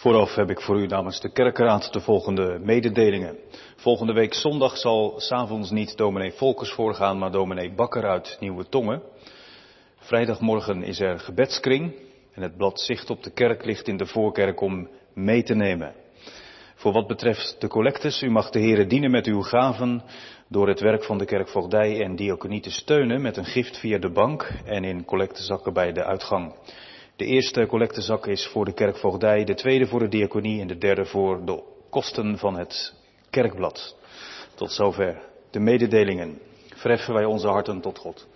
Vooraf heb ik voor u namens de kerkraad de volgende mededelingen. Volgende week zondag zal 's avonds niet dominee Volkers voorgaan, maar dominee Bakker uit Nieuwe Tongen. Vrijdagmorgen is er gebedskring en het blad Zicht op de kerk ligt in de voorkerk om mee te nemen. Voor wat betreft de collectes, u mag de Here dienen met uw gaven door het werk van de kerkvoogdij en diaconie te steunen met een gift via de bank en in collectezakken bij de uitgang. De eerste collectezak is voor de kerkvoogdij, de tweede voor de diaconie en de derde voor de kosten van het kerkblad. Tot zover de mededelingen. Verheffen wij onze harten tot God.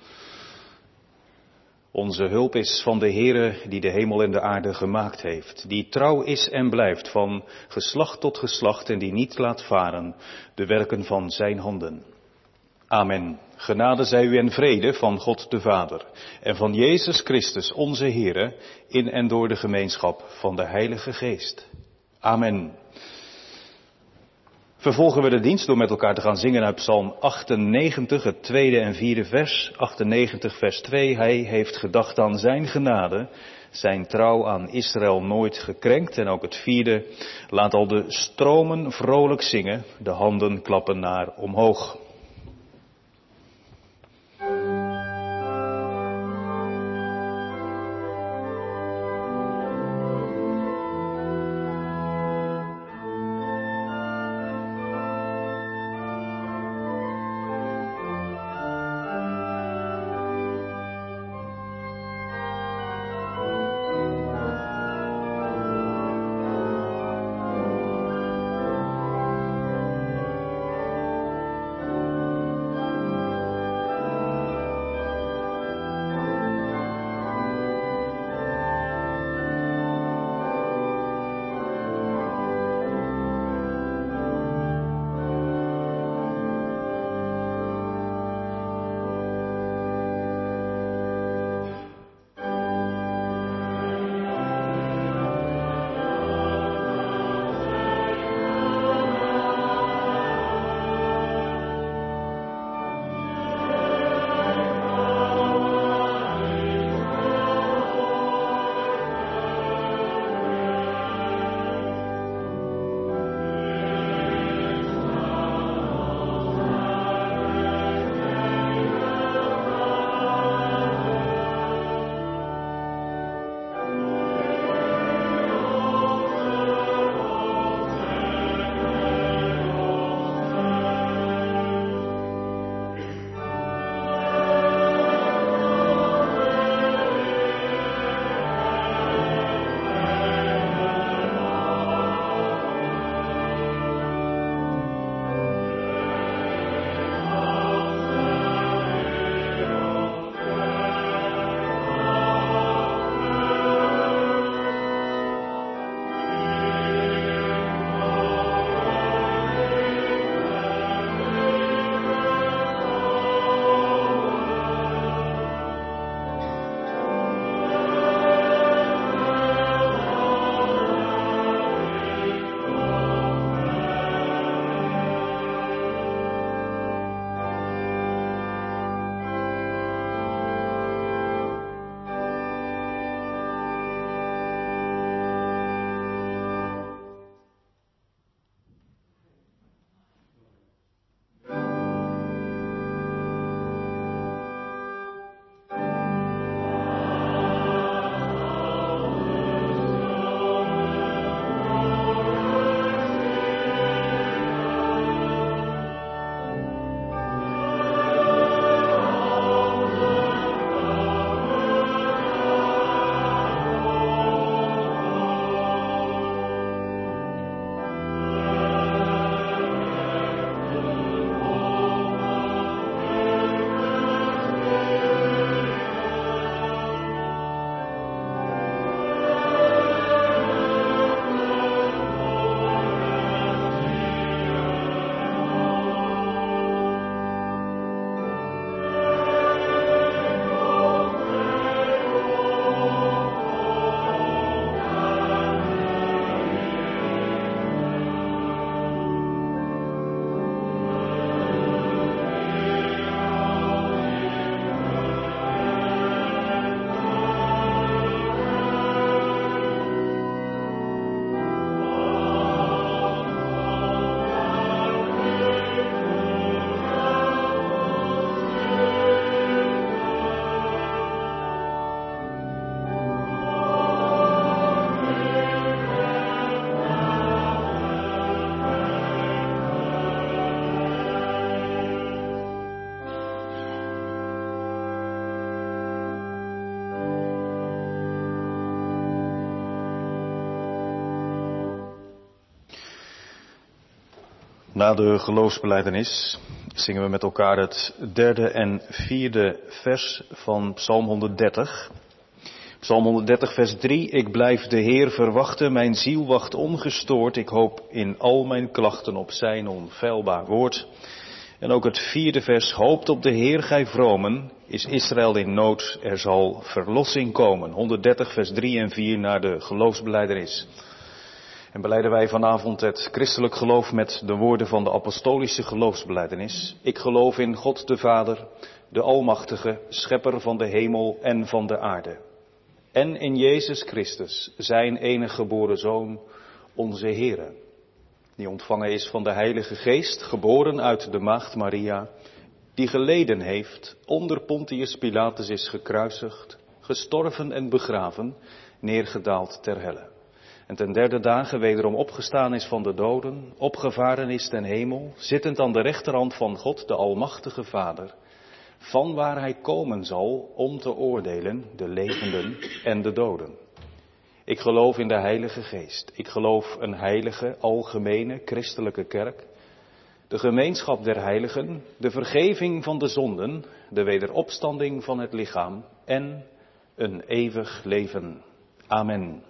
Onze hulp is van de Heere die de hemel en de aarde gemaakt heeft, die trouw is en blijft van geslacht tot geslacht en die niet laat varen de werken van zijn handen. Amen. Genade zij u en vrede van God de Vader en van Jezus Christus onze Heere in en door de gemeenschap van de Heilige Geest. Amen. Vervolgen we de dienst door met elkaar te gaan zingen uit Psalm 98, het tweede en vierde vers. 98 vers 2, hij heeft gedacht aan zijn genade, zijn trouw aan Israël nooit gekrenkt. En ook het vierde, laat al de stromen vrolijk zingen, de handen klappen naar omhoog. Na de geloofsbelijdenis zingen we met elkaar het 3e en 4e vers van Psalm 130. Psalm 130 vers 3. Ik blijf de Heer verwachten, mijn ziel wacht ongestoord. Ik hoop in al mijn klachten op zijn onfeilbaar woord. En ook het 4e vers. Hoopt op de Heer, gij vromen. Is Israël in nood, er zal verlossing komen. 130 vers 3 en 4 naar de geloofsbelijdenis. En belijden wij vanavond het christelijk geloof met de woorden van de apostolische geloofsbelijdenis. Ik geloof in God de Vader, de Almachtige, schepper van de hemel en van de aarde. En in Jezus Christus, zijn enige geboren Zoon, onze Heere. Die ontvangen is van de Heilige Geest, geboren uit de maagd Maria. Die geleden heeft, onder Pontius Pilatus is gekruisigd, gestorven en begraven, neergedaald ter helle. En ten 3e dagen wederom opgestaan is van de doden, opgevaren is ten hemel, zittend aan de rechterhand van God, de Almachtige Vader, van waar hij komen zal om te oordelen de levenden en de doden. Ik geloof in de Heilige Geest. Ik geloof een heilige, algemene, christelijke kerk, de gemeenschap der heiligen, de vergeving van de zonden, de wederopstanding van het lichaam en een eeuwig leven. Amen.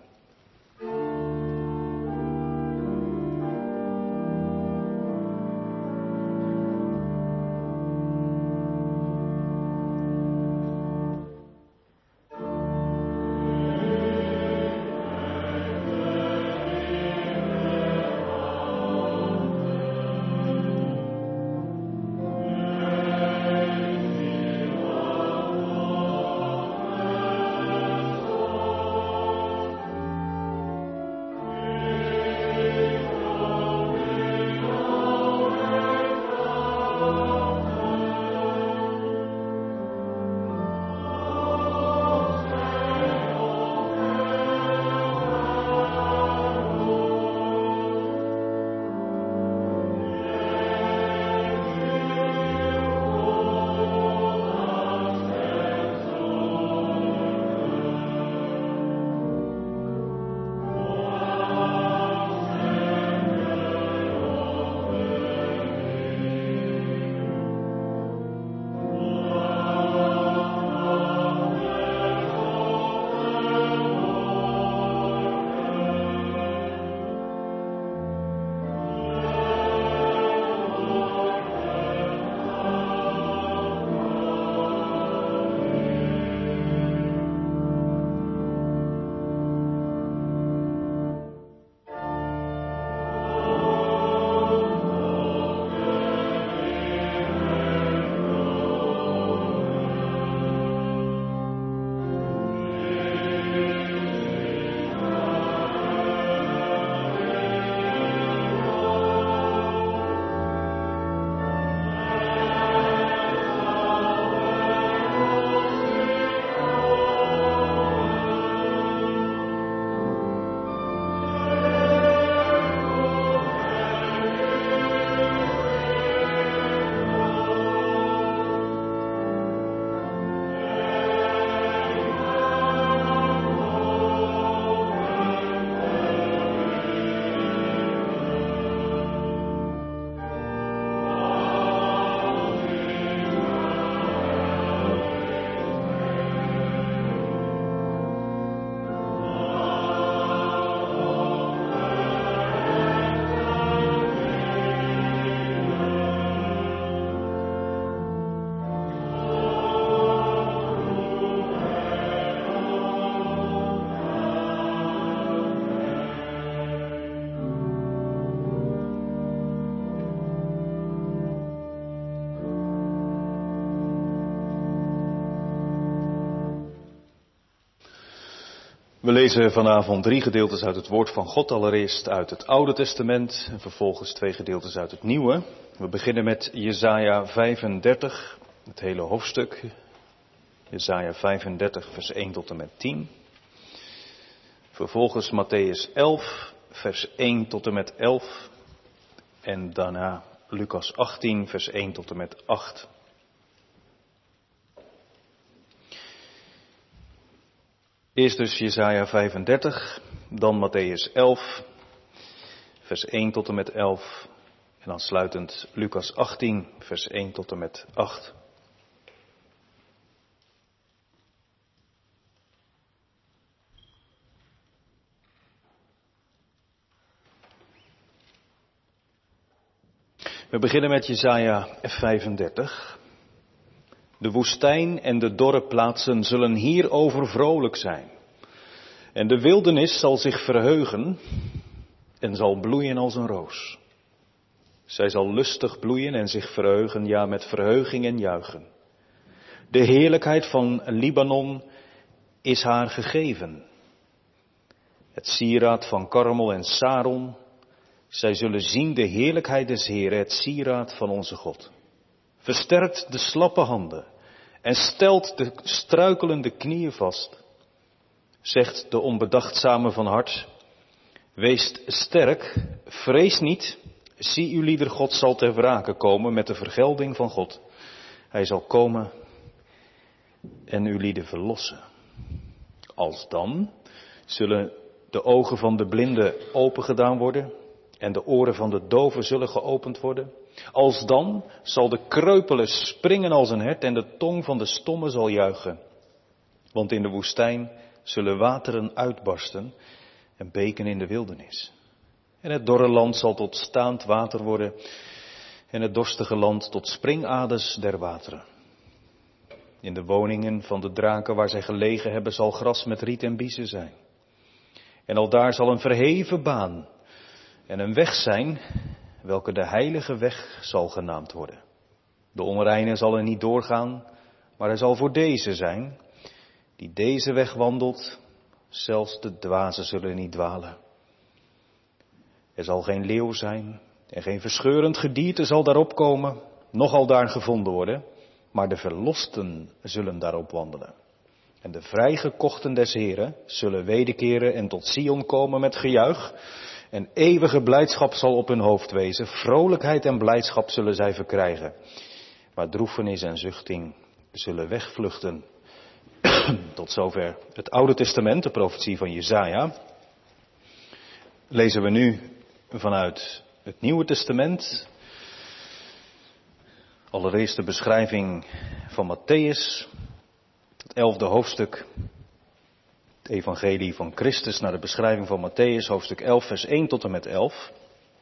We lezen vanavond 3 gedeeltes uit het woord van God, allereerst uit het Oude Testament en vervolgens 2 gedeeltes uit het Nieuwe. We beginnen met Jesaja 35, het hele hoofdstuk. Jesaja 35 vers 1 tot en met 10. Vervolgens Mattheüs 11 vers 1 tot en met 11. En daarna Lucas 18 vers 1 tot en met 8. Eerst dus Jesaja 35, dan Mattheüs 11, vers 1 tot en met 11 En aansluitend Lucas 18, vers 1 tot en met 8. We beginnen met Jesaja 35. De woestijn en de dorre plaatsen zullen hierover vrolijk zijn. En de wildernis zal zich verheugen en zal bloeien als een roos. Zij zal lustig bloeien en zich verheugen, ja, met verheuging en juichen. De heerlijkheid van Libanon is haar gegeven. Het sieraad van Karmel en Saron. Zij zullen zien de heerlijkheid des Heeren, het sieraad van onze God. Versterkt de slappe handen en stelt de struikelende knieën vast. Zegt de onbedachtzame van hart, wees sterk, vrees niet, zie uw lieder God zal ter wrake komen met de vergelding van God. Hij zal komen en uw lieden verlossen. Alsdan zullen de ogen van de blinden opengedaan worden en de oren van de doven zullen geopend worden. Alsdan zal de kreupele springen als een hert en de tong van de stomme zal juichen. Want in de woestijn zullen wateren uitbarsten en beken in de wildernis. En het dorre land zal tot staand water worden en het dorstige land tot springaders der wateren. In de woningen van de draken waar zij gelegen hebben zal gras met riet en biezen zijn. En aldaar zal een verheven baan en een weg zijn, welke de heilige weg zal genaamd worden. De onreine zal er niet doorgaan, maar hij zal voor deze zijn, die deze weg wandelt, zelfs de dwazen zullen niet dwalen. Er zal geen leeuw zijn en geen verscheurend gedierte zal daarop komen, noch al daar gevonden worden, maar de verlosten zullen daarop wandelen. En de vrijgekochten des Heren zullen wederkeren en tot Sion komen met gejuich. En eeuwige blijdschap zal op hun hoofd wezen. Vrolijkheid en blijdschap zullen zij verkrijgen. Maar droefenis en zuchting zullen wegvluchten. Tot zover het Oude Testament, de profetie van Jesaja. Lezen we nu vanuit het Nieuwe Testament. Allereerst de beschrijving van Mattheüs, het 11e hoofdstuk. Het evangelie van Christus naar de beschrijving van Mattheüs, hoofdstuk 11, vers 1 tot en met 11.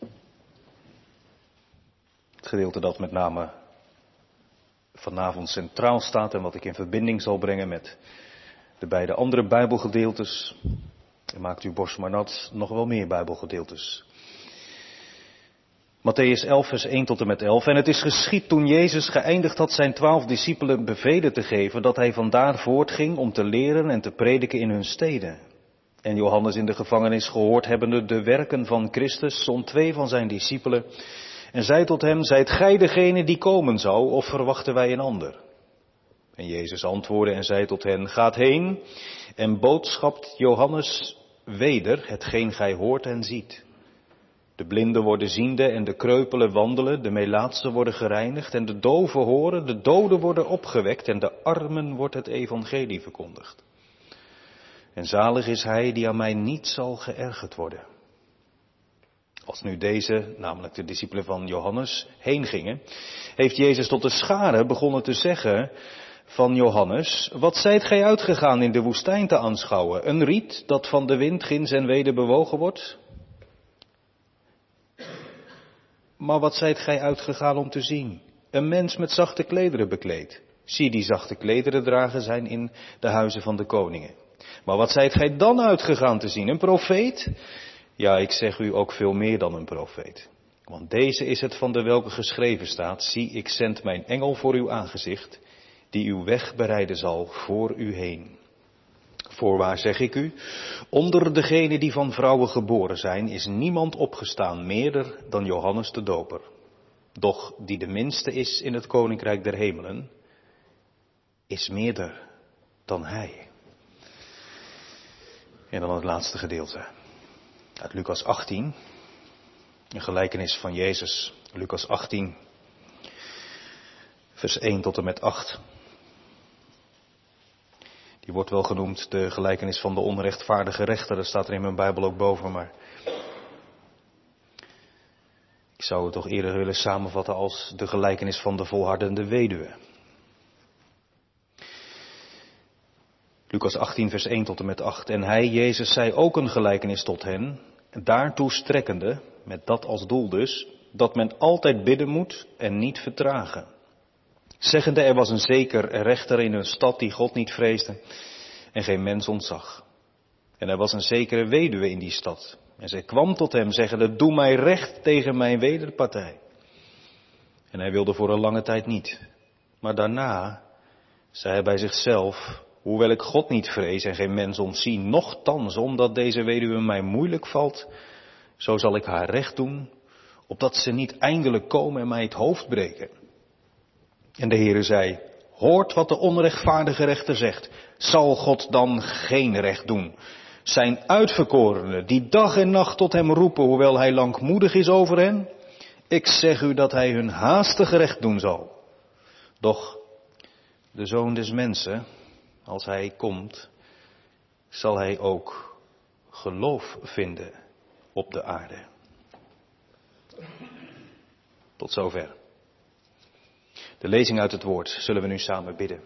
Het gedeelte dat met name vanavond centraal staat en wat ik in verbinding zal brengen met de beide andere Bijbelgedeeltes. En maakt uw borst maar nat, nog wel meer Bijbelgedeeltes. Mattheüs 11, vers 1 tot en met 11. En het is geschied toen Jezus geëindigd had zijn 12 discipelen bevelen te geven, dat hij vandaar voortging om te leren en te prediken in hun steden. En Johannes in de gevangenis gehoord hebbende de werken van Christus, zond 2 van zijn discipelen en zei tot hem, zijt gij degene die komen zou, of verwachten wij een ander? En Jezus antwoordde en zei tot hen, gaat heen en boodschapt Johannes weder hetgeen gij hoort en ziet. De blinden worden ziende en de kreupelen wandelen, de melaatsen worden gereinigd en de doven horen, de doden worden opgewekt en de armen wordt het evangelie verkondigd. En zalig is hij die aan mij niet zal geërgerd worden. Als nu deze, namelijk de discipelen van Johannes, heen gingen, heeft Jezus tot de scharen begonnen te zeggen van Johannes, wat zijt gij uitgegaan in de woestijn te aanschouwen? Een riet dat van de wind ginds en weder bewogen wordt? Maar wat zijt gij uitgegaan om te zien? Een mens met zachte klederen bekleed. Zie, die zachte klederen dragen zijn in de huizen van de koningen. Maar wat zijt gij dan uitgegaan te zien? Een profeet? Ja, ik zeg u ook veel meer dan een profeet. Want deze is het van de welke geschreven staat, zie, ik zend mijn engel voor uw aangezicht, die uw weg bereiden zal voor u heen. Voorwaar zeg ik u, onder degenen die van vrouwen geboren zijn, is niemand opgestaan meerder dan Johannes de Doper. Doch die de minste is in het koninkrijk der hemelen, is meerder dan hij. En dan het laatste gedeelte. Uit Lucas 18, een gelijkenis van Jezus. Lucas 18, vers 1 tot en met 8. Die wordt wel genoemd de gelijkenis van de onrechtvaardige rechter. Dat staat er in mijn Bijbel ook boven, maar ik zou het toch eerder willen samenvatten als de gelijkenis van de volhardende weduwe. Lucas 18 vers 1 tot en met 8. En hij, Jezus, zei ook een gelijkenis tot hen, daartoe strekkende, met dat als doel dus, dat men altijd bidden moet en niet vertragen. Zeggende, er was een zeker rechter in een stad die God niet vreesde en geen mens ontzag. En er was een zekere weduwe in die stad. En zij kwam tot hem zeggende, doe mij recht tegen mijn wederpartij. En hij wilde voor een lange tijd niet. Maar daarna zei hij bij zichzelf, hoewel ik God niet vrees en geen mens ontzie, nochtans omdat deze weduwe mij moeilijk valt, zo zal ik haar recht doen, opdat ze niet eindelijk komen en mij het hoofd breken. En de Heere zei, hoort wat de onrechtvaardige rechter zegt. Zal God dan geen recht doen? Zijn uitverkorenen, die dag en nacht tot hem roepen, hoewel hij langmoedig is over hen? Ik zeg u dat hij hun haastig recht doen zal. Doch de Zoon des Mensen, als hij komt, zal hij ook geloof vinden op de aarde. Tot zover. De lezing uit het woord zullen we nu samen bidden.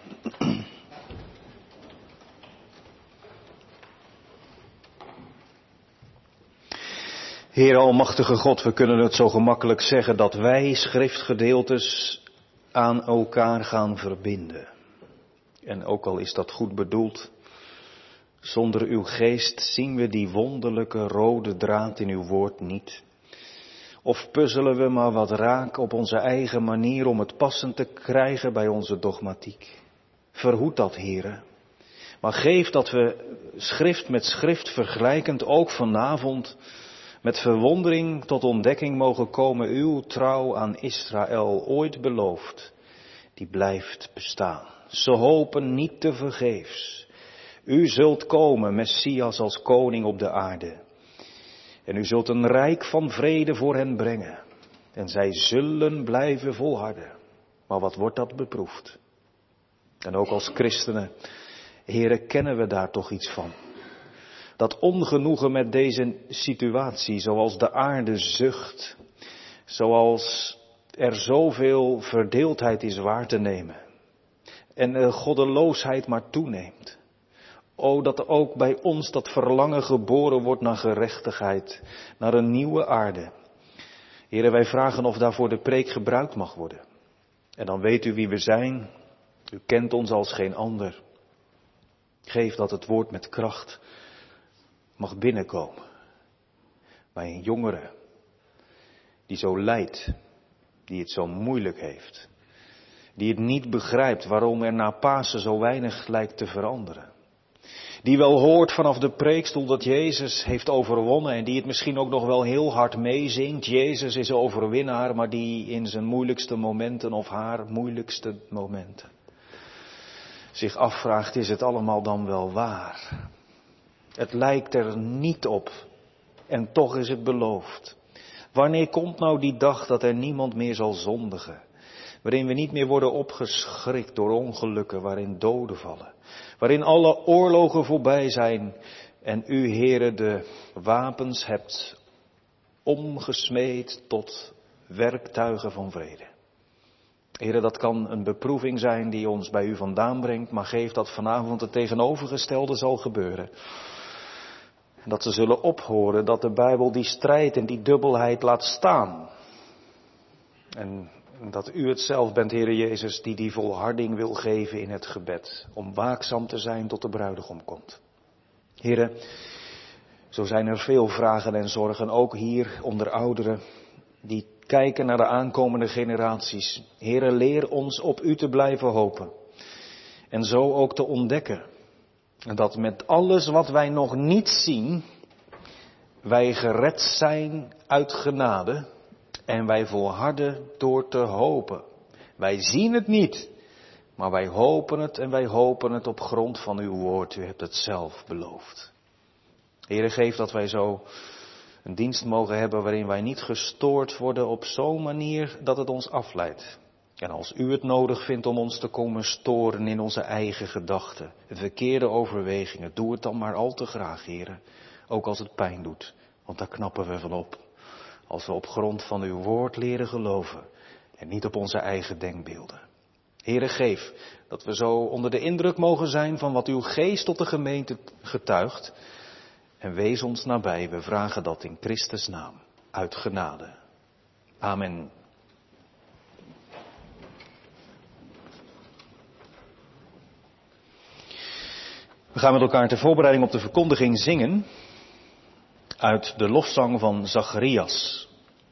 Heer Almachtige God, we kunnen het zo gemakkelijk zeggen dat wij schriftgedeeltes aan elkaar gaan verbinden. En ook al is dat goed bedoeld, zonder uw geest zien we die wonderlijke rode draad in uw woord niet. Of puzzelen we maar wat raak op onze eigen manier om het passend te krijgen bij onze dogmatiek. Verhoed dat, Heere. Maar geef dat we schrift met schrift vergelijkend ook vanavond met verwondering tot ontdekking mogen komen, uw trouw aan Israël ooit beloofd, die blijft bestaan. Ze hopen niet te vergeefs. U zult komen, Messias als koning op de aarde. En u zult een rijk van vrede voor hen brengen. En zij zullen blijven volharden. Maar wat wordt dat beproefd? En ook als christenen, Heere, kennen we daar toch iets van. Dat ongenoegen met deze situatie, zoals de aarde zucht, zoals er zoveel verdeeldheid is waar te nemen. En de goddeloosheid maar toeneemt. O, dat ook bij ons dat verlangen geboren wordt naar gerechtigheid, naar een nieuwe aarde. Heren, wij vragen of daarvoor de preek gebruikt mag worden. En dan weet u wie we zijn. U kent ons als geen ander. Geef dat het woord met kracht mag binnenkomen. Bij een jongere die zo lijdt, die het zo moeilijk heeft. Die het niet begrijpt waarom er na Pasen zo weinig lijkt te veranderen. Die wel hoort vanaf de preekstoel dat Jezus heeft overwonnen en die het misschien ook nog wel heel hard meezingt. Jezus is overwinnaar, maar die in zijn moeilijkste momenten of haar moeilijkste momenten zich afvraagt, is het allemaal dan wel waar? Het lijkt er niet op en toch is het beloofd. Wanneer komt nou die dag dat er niemand meer zal zondigen? Waarin we niet meer worden opgeschrikt door ongelukken, waarin doden vallen. Waarin alle oorlogen voorbij zijn en u, Heere, de wapens hebt omgesmeed tot werktuigen van vrede. Heere, dat kan een beproeving zijn die ons bij u vandaan brengt, maar geef dat vanavond het tegenovergestelde zal gebeuren. En dat ze zullen ophoren dat de Bijbel die strijd en die dubbelheid laat staan. En dat u het zelf bent, Heere Jezus, die volharding wil geven in het gebed. Om waakzaam te zijn tot de bruidegom komt. Heere, zo zijn er veel vragen en zorgen, ook hier onder ouderen, die kijken naar de aankomende generaties. Heere, leer ons op u te blijven hopen. En zo ook te ontdekken. Dat met alles wat wij nog niet zien, wij gered zijn uit genade. En wij volharden door te hopen. Wij zien het niet, maar wij hopen het en wij hopen het op grond van uw woord. U hebt het zelf beloofd. Heere, geef dat wij zo een dienst mogen hebben waarin wij niet gestoord worden op zo'n manier dat het ons afleidt. En als u het nodig vindt om ons te komen storen in onze eigen gedachten, verkeerde overwegingen, doe het dan maar al te graag, Heere. Ook als het pijn doet, want daar knappen we van op. als we op grond van uw woord leren geloven en niet op onze eigen denkbeelden. Heere, geef dat we zo onder de indruk mogen zijn van wat uw geest tot de gemeente getuigt. En wees ons nabij, we vragen dat in Christus' naam, uit genade. Amen. We gaan met elkaar ter voorbereiding op de verkondiging zingen uit de lofzang van Zacharias.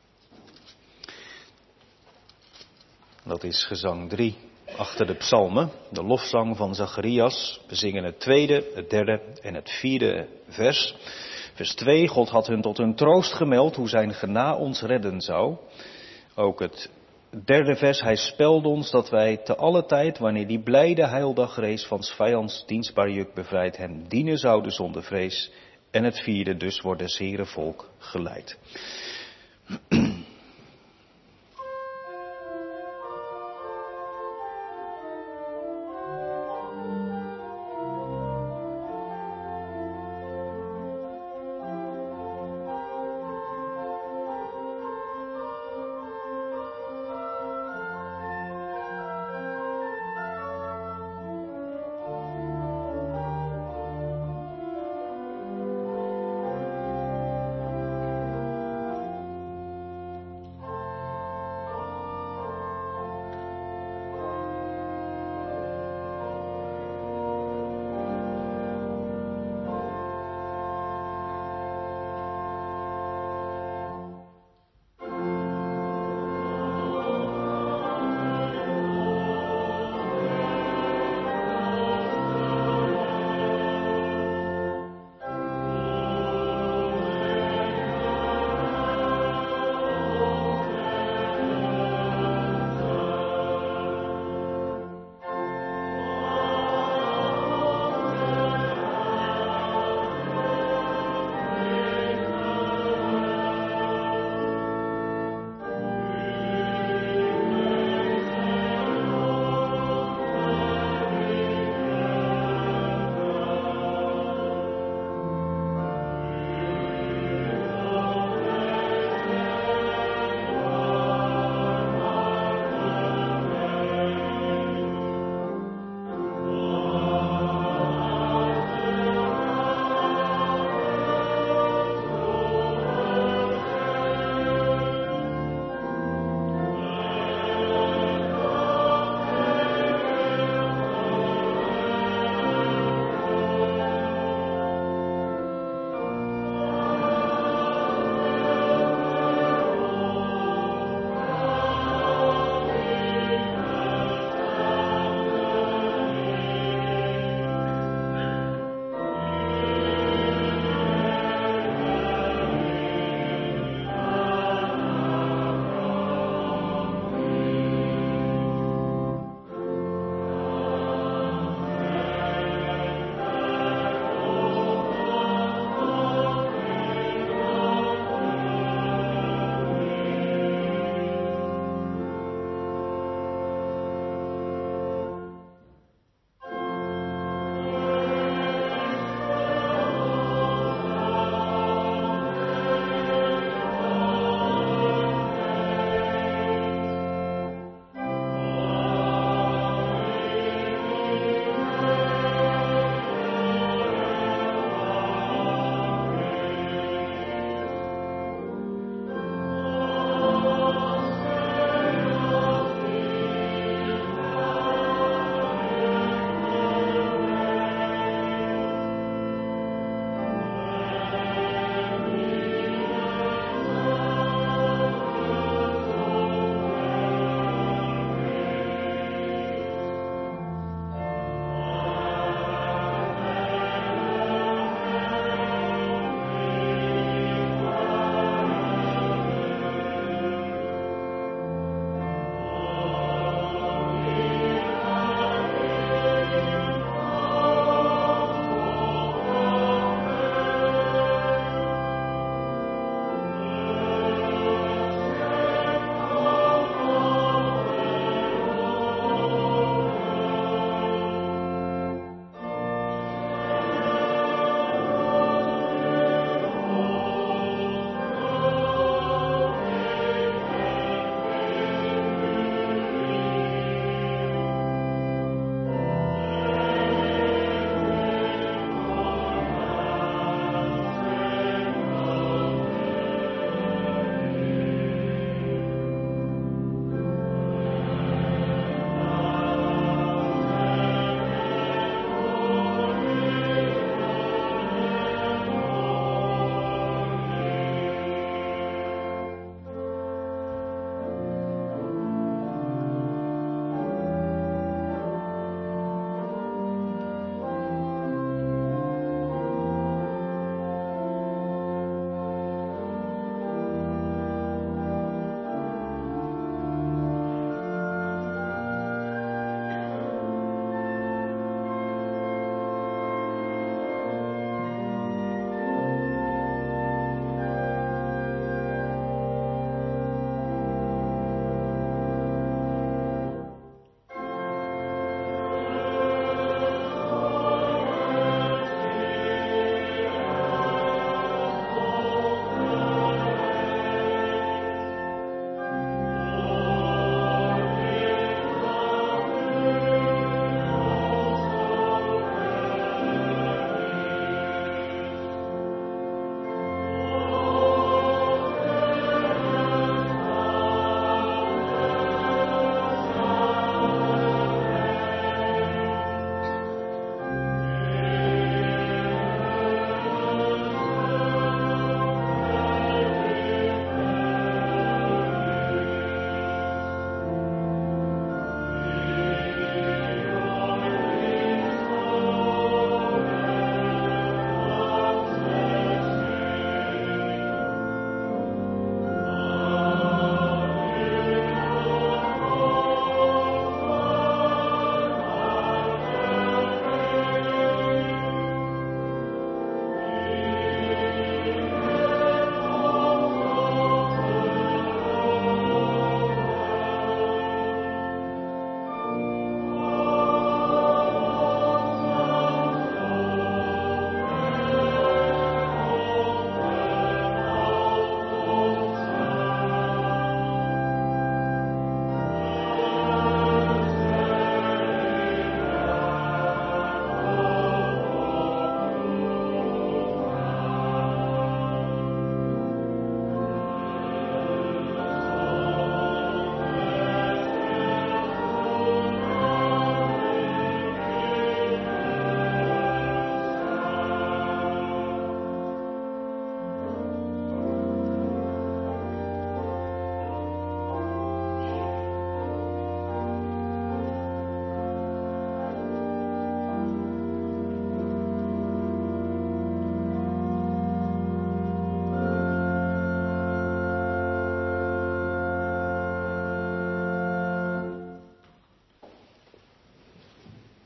Dat is gezang 3 achter de psalmen, de lofzang van Zacharias. We zingen het 2e, het 3e en het 4e vers. Vers 2, God had hun tot hun troost gemeld hoe zijn gena ons redden zou. Ook het 3e vers, hij spelde ons dat wij te alle tijd, wanneer die blijde heildag rees, van 's vijands dienstbaar juk bevrijd, hem dienen zouden zonder vrees. En het 4e, dus wordt des Heeren volk geleid.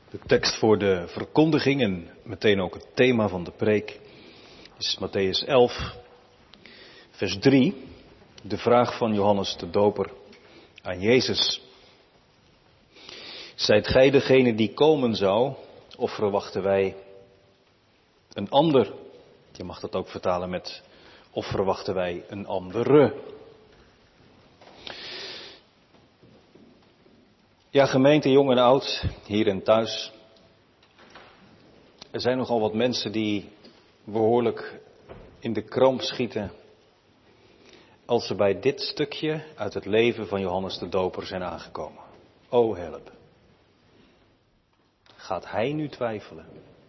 De tekst voor de verkondiging en meteen ook het thema van de preek is Mattheüs 11, vers 3. De vraag van Johannes de Doper aan Jezus. Zijt gij degene die komen zou, of verwachten wij een ander? Je mag dat ook vertalen met, of verwachten wij een andere? Ja, gemeente, jong en oud, hier en thuis. Er zijn nogal wat mensen die behoorlijk in de kramp schieten als ze bij dit stukje uit het leven van Johannes de Doper zijn aangekomen. O help. Gaat hij nu twijfelen?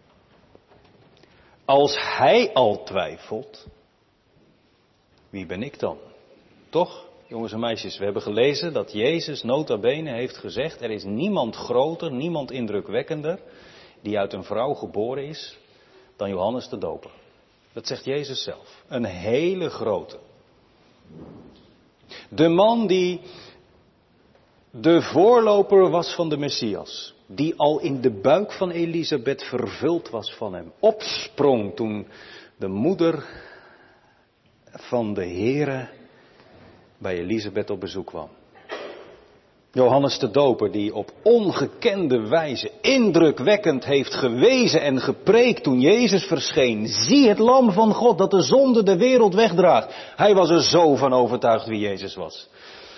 Als hij al twijfelt, wie ben ik dan? Toch, jongens en meisjes, we hebben gelezen dat Jezus nota bene heeft gezegd, er is niemand groter, niemand indrukwekkender die uit een vrouw geboren is dan Johannes de Doper. Dat zegt Jezus zelf. Een hele grote. De man die de voorloper was van de Messias. Die al in de buik van Elisabeth vervuld was van hem. Opsprong toen de moeder van de Heere bij Elisabeth op bezoek kwam. Johannes de Doper die op ongekende wijze indrukwekkend heeft gewezen en gepreekt toen Jezus verscheen. Zie het lam van God dat de zonde de wereld wegdraagt. Hij was er zo van overtuigd wie Jezus was.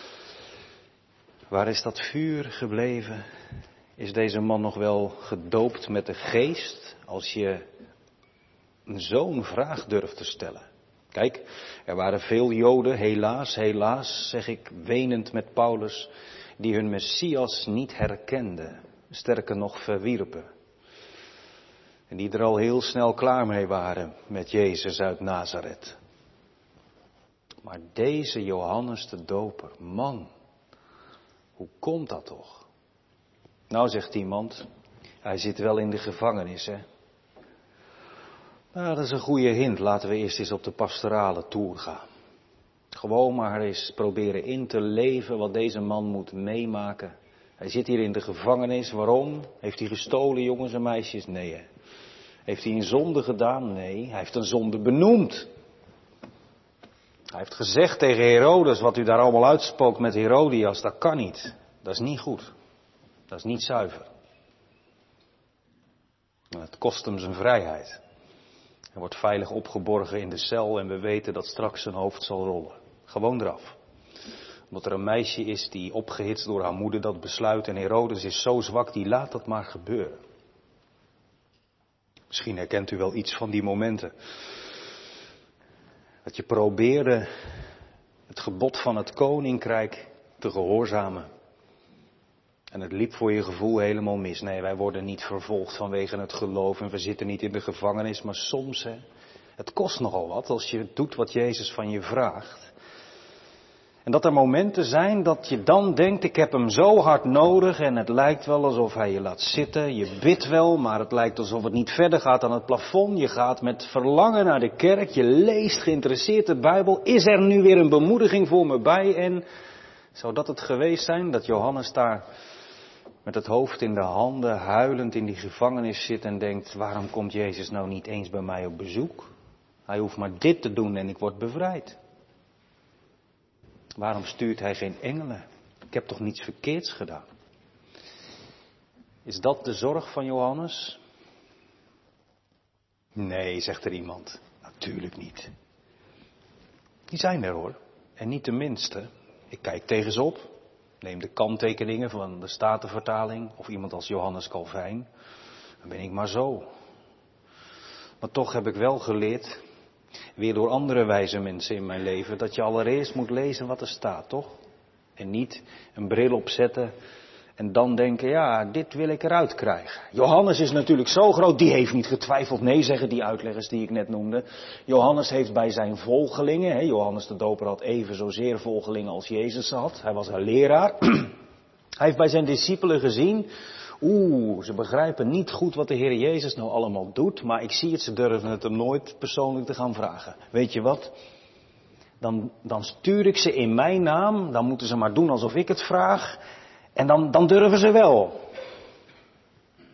Waar is dat vuur gebleven? Is deze man nog wel gedoopt met de geest? Als je zo'n vraag durft te stellen. Kijk, er waren veel Joden, helaas, zeg ik, wenend met Paulus, die hun Messias niet herkenden, sterker nog verwierpen. En die er al heel snel klaar mee waren met Jezus uit Nazareth. Maar deze Johannes de Doper, man, hoe komt dat toch? Nou, zegt iemand, hij zit wel in de gevangenis, hè. Nou, dat is een goede hint. Laten we eerst eens op de pastorale tour gaan. Gewoon maar eens proberen in te leven wat deze man moet meemaken. Hij zit hier in de gevangenis. Waarom? Heeft hij gestolen, jongens en meisjes? Nee, hè. Heeft hij een zonde gedaan? Nee, hij heeft een zonde benoemd. Hij heeft gezegd tegen Herodes, wat u daar allemaal uitspookt met Herodias, dat kan niet. Dat is niet goed. Dat is niet zuiver. Het kost hem zijn vrijheid. Hij wordt veilig opgeborgen in de cel en we weten dat straks zijn hoofd zal rollen. Gewoon eraf. Omdat er een meisje is die opgehitst door haar moeder dat besluit en Herodes is zo zwak, die laat dat maar gebeuren. Misschien herkent u wel iets van die momenten. Dat je probeerde het gebod van het koninkrijk te gehoorzamen. En het liep voor je gevoel helemaal mis. Nee, wij worden niet vervolgd vanwege het geloof en we zitten niet in de gevangenis. Maar soms, het kost nogal wat als je doet wat Jezus van je vraagt. En dat er momenten zijn dat je dan denkt, ik heb hem zo hard nodig en het lijkt wel alsof hij je laat zitten. Je bidt wel, maar het lijkt alsof het niet verder gaat dan het plafond. Je gaat met verlangen naar de kerk, je leest geïnteresseerd de Bijbel. Is er nu weer een bemoediging voor me bij? En zou dat het geweest zijn dat Johannes daar met het hoofd in de handen, huilend in die gevangenis zit en denkt, waarom komt Jezus nou niet eens bij mij op bezoek? Hij hoeft maar dit te doen en ik word bevrijd. Waarom stuurt hij geen engelen? Ik heb toch niets verkeerds gedaan? Is dat de zorg van Johannes? Nee, zegt er iemand. Natuurlijk niet. Die zijn er hoor. En niet de minste. Ik kijk tegen ze op. Neem de kanttekeningen van de Statenvertaling of iemand als Johannes Calvijn. Dan ben ik maar zo. Maar toch heb ik wel geleerd, weer door andere wijze mensen in mijn leven, dat je allereerst moet lezen wat er staat, toch? En niet een bril opzetten en dan denken, ja, dit wil ik eruit krijgen. Johannes is natuurlijk zo groot, die heeft niet getwijfeld. Nee, zeggen die uitleggers die ik net noemde. Johannes heeft bij zijn volgelingen, Johannes de Doper had even zozeer volgelingen als Jezus had. Hij was een leraar. Hij heeft bij zijn discipelen gezien, ze begrijpen niet goed wat de Heer Jezus nou allemaal doet, maar ik zie het, ze durven het hem nooit persoonlijk te gaan vragen. Weet je wat? Dan stuur ik ze in mijn naam, dan moeten ze maar doen alsof ik het vraag, en dan durven ze wel.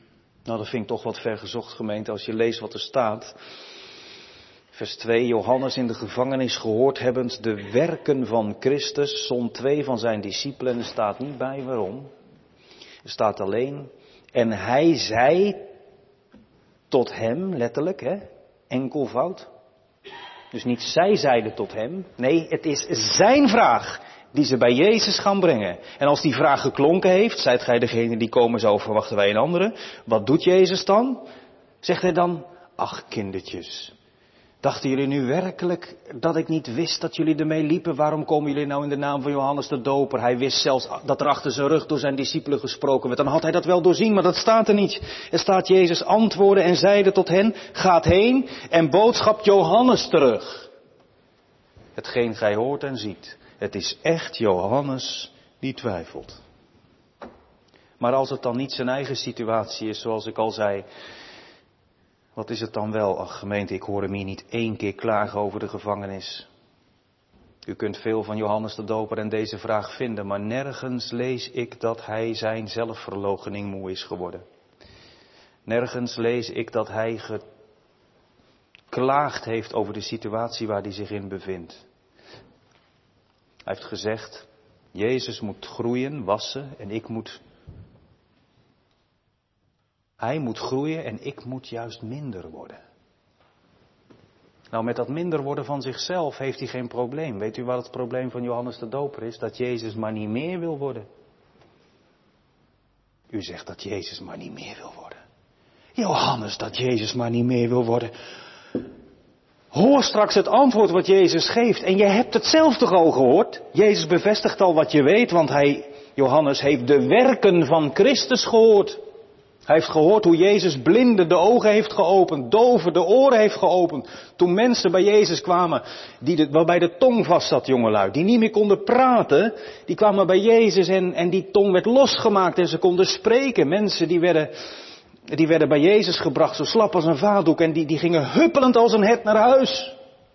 Nou, dat vind ik toch wat vergezocht, gemeente, als je leest wat er staat. Vers 2, Johannes in de gevangenis gehoord hebbend de werken van Christus, zond 2 van zijn discipelen, er staat niet bij waarom. Er staat alleen, en hij zei tot hem, letterlijk, enkelvoud. Dus niet zij zeiden tot hem, nee, het is zijn vraag die ze bij Jezus gaan brengen. En als die vraag geklonken heeft, zijt gij degene die komen zou, verwachten wij een andere. Wat doet Jezus dan? Zegt hij dan, ach kindertjes, dachten jullie nu werkelijk dat ik niet wist dat jullie ermee liepen? Waarom komen jullie nou in de naam van Johannes de Doper? Hij wist zelfs dat er achter zijn rug door zijn discipelen gesproken werd. Dan had hij dat wel doorzien, maar dat staat er niet. Er staat Jezus antwoordde en zeide tot hen, gaat heen en boodschapt Johannes terug. Hetgeen gij hoort en ziet, het is echt Johannes die twijfelt. Maar als het dan niet zijn eigen situatie is, zoals ik al zei, wat is het dan wel? Ach gemeente, ik hoor hem hier niet 1 keer klagen over de gevangenis. U kunt veel van Johannes de Doper en deze vraag vinden, maar nergens lees ik dat hij zijn zelfverloochening moe is geworden. Nergens lees ik dat hij geklaagd heeft over de situatie waar hij zich in bevindt. Hij heeft gezegd, Jezus moet groeien, wassen en Hij moet groeien en ik moet juist minder worden. Nou, met dat minder worden van zichzelf heeft hij geen probleem. Weet u wat het probleem van Johannes de Doper is? Dat Jezus maar niet meer wil worden. U zegt dat Jezus maar niet meer wil worden. Johannes, dat Jezus maar niet meer wil worden. Hoor straks het antwoord wat Jezus geeft. En je hebt het zelf toch al gehoord? Jezus bevestigt al wat je weet, want Johannes heeft de werken van Christus gehoord. Hij heeft gehoord hoe Jezus blinden de ogen heeft geopend, doven de oren heeft geopend. Toen mensen bij Jezus kwamen, waarbij de tong vast zat, jongelui, die niet meer konden praten, die kwamen bij Jezus en die tong werd losgemaakt en ze konden spreken. Mensen die werden bij Jezus gebracht, zo slap als een vaatdoek, en die gingen huppelend als een hert naar huis.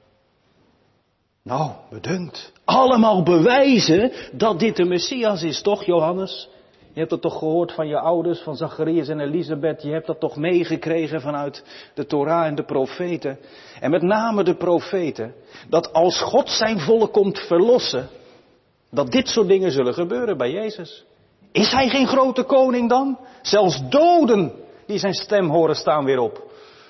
Nou, bedunkt. Allemaal bewijzen dat dit de Messias is, toch Johannes? Je hebt dat toch gehoord van je ouders, van Zacharias en Elisabeth. Je hebt dat toch meegekregen vanuit de Torah en de profeten. En met name de profeten. Dat als God zijn volk komt verlossen, dat dit soort dingen zullen gebeuren bij Jezus. Is hij geen grote koning dan? Zelfs doden die zijn stem horen staan weer op.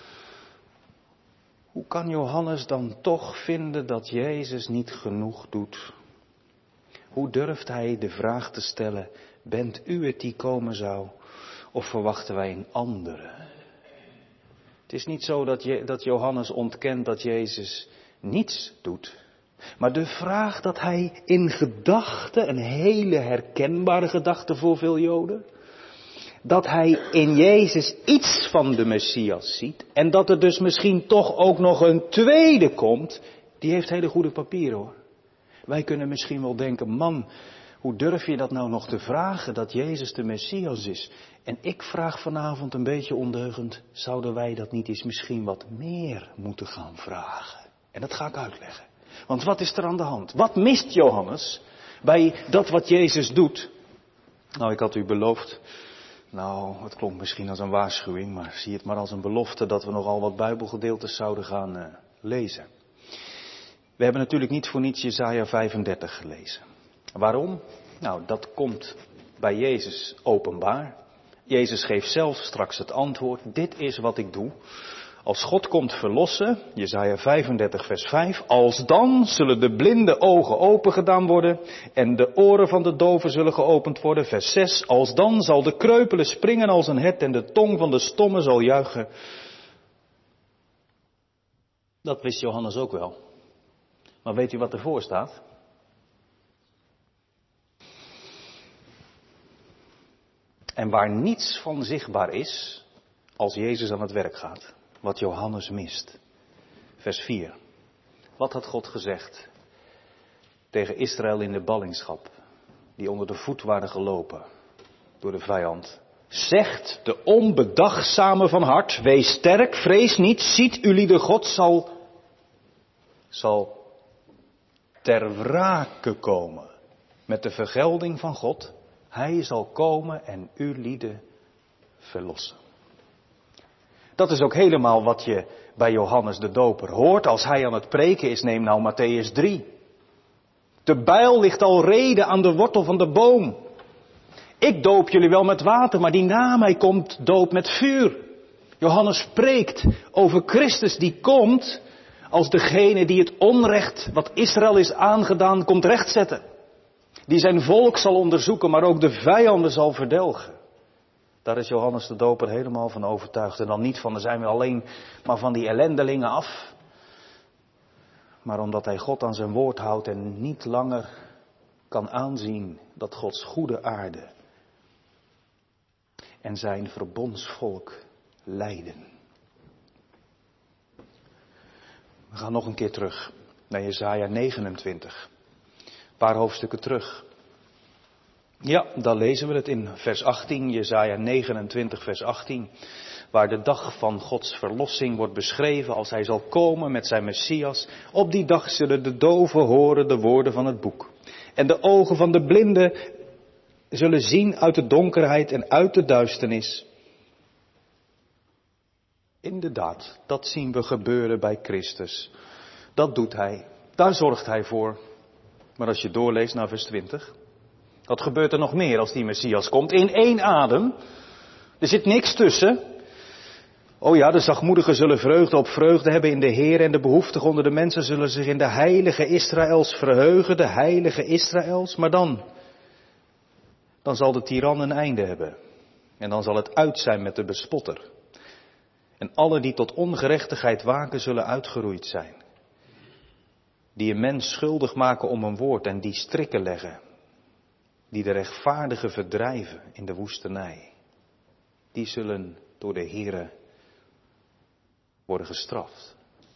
Hoe kan Johannes dan toch vinden dat Jezus niet genoeg doet? Hoe durft hij de vraag te stellen, bent u het die komen zou, of verwachten wij een andere? Het is niet zo dat Johannes ontkent dat Jezus niets doet. Maar de vraag dat hij in gedachten, een hele herkenbare gedachte voor veel Joden, dat hij in Jezus iets van de Messias ziet en dat er dus misschien toch ook nog een tweede komt, die heeft hele goede papieren hoor. Wij kunnen misschien wel denken, man, hoe durf je dat nou nog te vragen, dat Jezus de Messias is? En ik vraag vanavond een beetje ondeugend, zouden wij dat niet eens misschien wat meer moeten gaan vragen? En dat ga ik uitleggen. Want wat is er aan de hand? Wat mist Johannes bij dat wat Jezus doet? Nou, ik had u beloofd, het klonk misschien als een waarschuwing, maar zie het maar als een belofte dat we nogal wat Bijbelgedeeltes zouden gaan lezen. We hebben natuurlijk niet voor niets Jesaja 35 gelezen. Waarom? Nou, dat komt bij Jezus openbaar. Jezus geeft zelf straks het antwoord. Dit is wat ik doe. Als God komt verlossen, Jesaja 35 vers 5, als dan zullen de blinde ogen opengedaan worden en de oren van de doven zullen geopend worden. Vers 6, als dan zal de kreupele springen als een hert en de tong van de stomme zal juichen. Dat wist Johannes ook wel. Maar weet u wat ervoor staat? En waar niets van zichtbaar is, als Jezus aan het werk gaat. Wat Johannes mist. Vers 4. Wat had God gezegd tegen Israël in de ballingschap, die onder de voet waren gelopen door de vijand? Zegt de onbedachtzame van hart, wees sterk, vrees niet, ziet jullie de God zal ter wrake komen met de vergelding van God. Hij zal komen en u lieden verlossen. Dat is ook helemaal wat je bij Johannes de Doper hoort als hij aan het preken is. Neem nou Mattheüs 3. De bijl ligt al reden aan de wortel van de boom. Ik doop jullie wel met water, maar die na mij komt doop met vuur. Johannes spreekt over Christus die komt als degene die het onrecht wat Israël is aangedaan komt rechtzetten. Die zijn volk zal onderzoeken, maar ook de vijanden zal verdelgen. Daar is Johannes de Doper helemaal van overtuigd. En dan niet van, zijn we alleen maar van die ellendelingen af. Maar omdat hij God aan zijn woord houdt en niet langer kan aanzien dat Gods goede aarde en zijn verbondsvolk lijden. We gaan nog een keer terug naar Jesaja 29. Een paar hoofdstukken terug. Ja, dan lezen we het in vers 18, Jesaja 29 vers 18. Waar de dag van Gods verlossing wordt beschreven als hij zal komen met zijn Messias. Op die dag zullen de doven horen de woorden van het boek. En de ogen van de blinden zullen zien uit de donkerheid en uit de duisternis. Inderdaad, dat zien we gebeuren bij Christus. Dat doet hij. Daar zorgt hij voor. Maar als je doorleest naar vers 20. Wat gebeurt er nog meer als die Messias komt? In één adem. Er zit niks tussen. Oh ja, de zachtmoedigen zullen vreugde op vreugde hebben in de Heer en de behoeftigen onder de mensen zullen zich in de heilige Israëls verheugen, de heilige Israëls. Maar dan zal de tiran een einde hebben. En dan zal het uit zijn met de bespotter. En alle die tot ongerechtigheid waken zullen uitgeroeid zijn. Die een mens schuldig maken om een woord en die strikken leggen. Die de rechtvaardigen verdrijven in de woestenij. Die zullen door de Heere worden gestraft.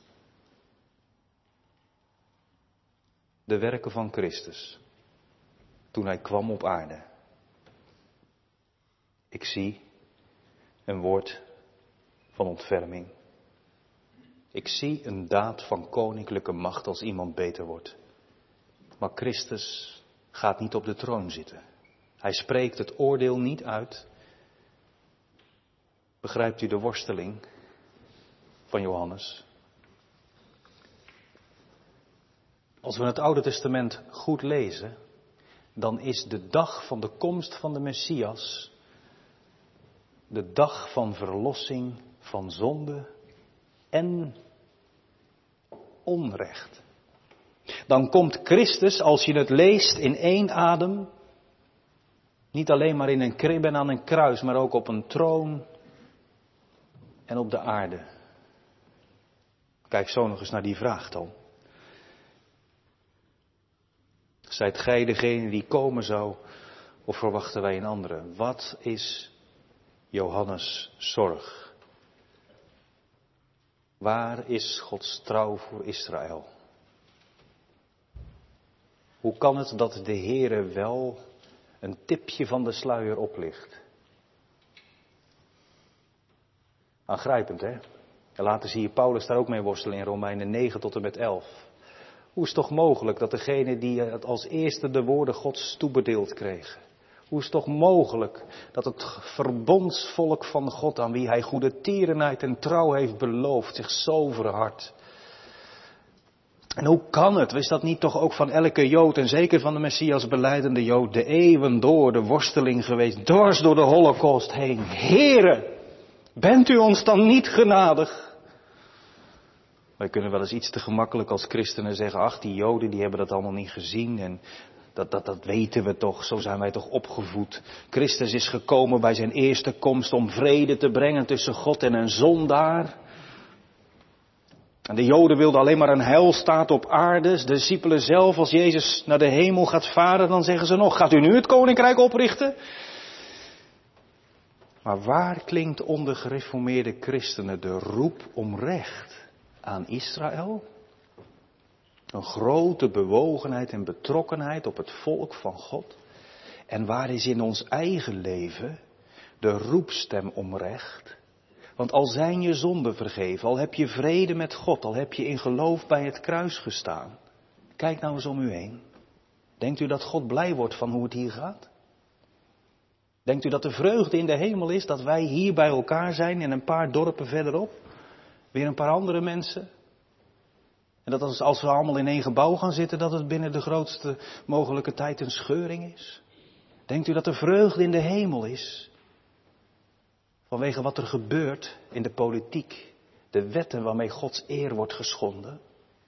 De werken van Christus. Toen hij kwam op aarde. Ik zie een woord van ontferming. Ik zie een daad van koninklijke macht als iemand beter wordt. Maar Christus gaat niet op de troon zitten. Hij spreekt het oordeel niet uit. Begrijpt u de worsteling van Johannes? Als we het Oude Testament goed lezen, dan is de dag van de komst van de Messias de dag van verlossing van zonde en onrecht. Dan komt Christus, als je het leest, in één adem, niet alleen maar in een krib en aan een kruis, maar ook op een troon en op de aarde. Kijk zo nog eens naar die vraag dan. Zijt gij degene die komen zou, of verwachten wij een andere? Wat is Johannes' zorg? Waar is Gods trouw voor Israël? Hoe kan het dat de Heere wel een tipje van de sluier oplicht? Aangrijpend, hè? En later zie je Paulus daar ook mee worstelen in Romeinen 9 tot en met 11. Hoe is het toch mogelijk dat degene die het als eerste de woorden Gods toebedeeld kregen? Hoe is het toch mogelijk dat het verbondsvolk van God, aan wie hij goede tierenheid en trouw heeft beloofd, zich zo verhardt? En hoe kan het? Is dat niet toch ook van elke Jood en zeker van de Messias belijdende Jood de eeuwen door de worsteling geweest, dwars door de Holocaust heen? Heere, bent u ons dan niet genadig? Wij kunnen wel eens iets te gemakkelijk als christenen zeggen, ach die Joden die hebben dat allemaal niet gezien en dat weten we toch, zo zijn wij toch opgevoed. Christus is gekomen bij zijn eerste komst om vrede te brengen tussen God en een zondaar. En de Joden wilden alleen maar een heilstaat op aarde. De discipelen zelf, als Jezus naar de hemel gaat varen, dan zeggen ze nog, gaat u nu het koninkrijk oprichten? Maar waar klinkt onder gereformeerde christenen de roep om recht aan Israël? Een grote bewogenheid en betrokkenheid op het volk van God. En waar is in ons eigen leven de roepstem om recht? Want al zijn je zonden vergeven, al heb je vrede met God, al heb je in geloof bij het kruis gestaan. Kijk nou eens om u heen. Denkt u dat God blij wordt van hoe het hier gaat? Denkt u dat de vreugde in de hemel is dat wij hier bij elkaar zijn en een paar dorpen verderop? Weer een paar andere mensen? En dat als we allemaal in één gebouw gaan zitten, dat het binnen de grootste mogelijke tijd een scheuring is? Denkt u dat er vreugde in de hemel is? Vanwege wat er gebeurt in de politiek. De wetten waarmee Gods eer wordt geschonden.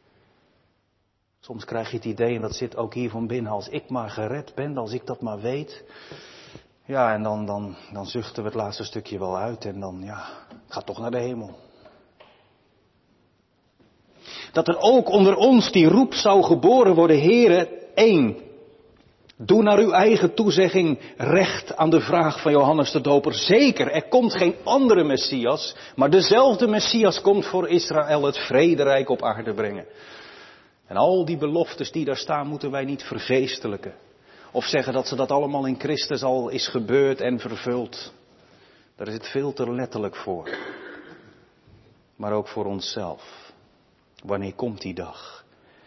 Soms krijg je het idee, en dat zit ook hier van binnen, als ik maar gered ben, als ik dat maar weet. Ja, en dan zuchten we het laatste stukje wel uit en dan, ik ga toch naar de hemel. Dat er ook onder ons die roep zou geboren worden, Heere, 1. Doe naar uw eigen toezegging recht aan de vraag van Johannes de Doper. Zeker, er komt geen andere Messias, maar dezelfde Messias komt voor Israël het vrederijk op aarde brengen. En al die beloftes die daar staan, moeten wij niet vergeestelijken. Of zeggen dat ze dat allemaal in Christus al is gebeurd en vervuld. Daar is het veel te letterlijk voor. Maar ook voor onszelf. Wanneer komt die dag?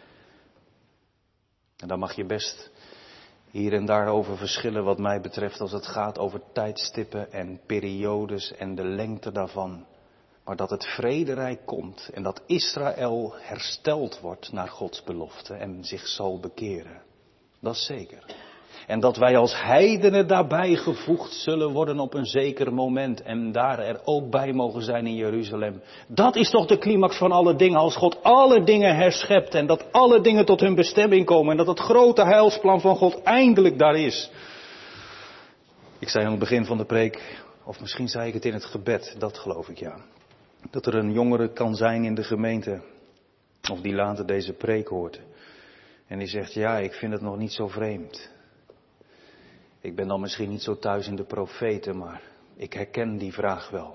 En daar mag je best hier en daar over verschillen wat mij betreft als het gaat over tijdstippen en periodes en de lengte daarvan. Maar dat het vrederijk komt en dat Israël hersteld wordt naar Gods belofte en zich zal bekeren. Dat is zeker. En dat wij als heidenen daarbij gevoegd zullen worden op een zeker moment en daar er ook bij mogen zijn in Jeruzalem. Dat is toch de climax van alle dingen, als God alle dingen herschept en dat alle dingen tot hun bestemming komen en dat het grote heilsplan van God eindelijk daar is. Ik zei aan het begin van de preek, of misschien zei ik het in het gebed, dat geloof ik ja. Dat er een jongere kan zijn in de gemeente, of die later deze preek hoort. En die zegt, ja, ik vind het nog niet zo vreemd. Ik ben dan misschien niet zo thuis in de profeten, maar ik herken die vraag wel.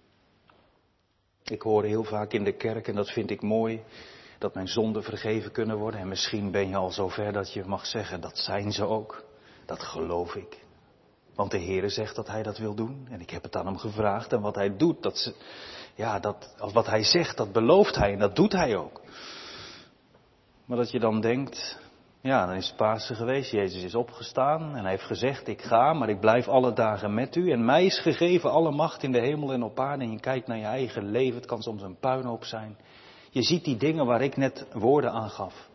Ik hoor heel vaak in de kerk, en dat vind ik mooi, dat mijn zonden vergeven kunnen worden. En misschien ben je al zover dat je mag zeggen, dat zijn ze ook. Dat geloof ik. Want de Heere zegt dat hij dat wil doen. En ik heb het aan hem gevraagd. En wat hij doet, wat hij zegt, dat belooft hij. En dat doet hij ook. Maar dat je dan denkt, ja, dan is het Pasen geweest. Jezus is opgestaan. En hij heeft gezegd, ik ga, maar ik blijf alle dagen met u. En mij is gegeven alle macht in de hemel en op aarde. En je kijkt naar je eigen leven. Het kan soms een puinhoop zijn. Je ziet die dingen waar ik net woorden aan gaf.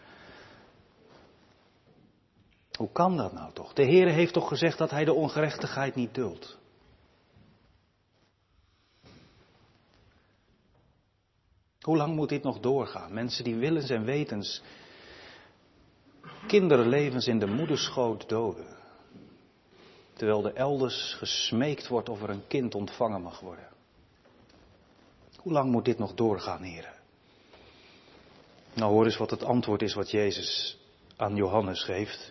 Hoe kan dat nou toch? De Heere heeft toch gezegd dat hij de ongerechtigheid niet duldt. Hoe lang moet dit nog doorgaan? Mensen die willens en wetens kinderlevens in de moederschoot doden. Terwijl er elders gesmeekt wordt of er een kind ontvangen mag worden. Hoe lang moet dit nog doorgaan, Heere? Nou, hoor eens wat het antwoord is wat Jezus aan Johannes geeft.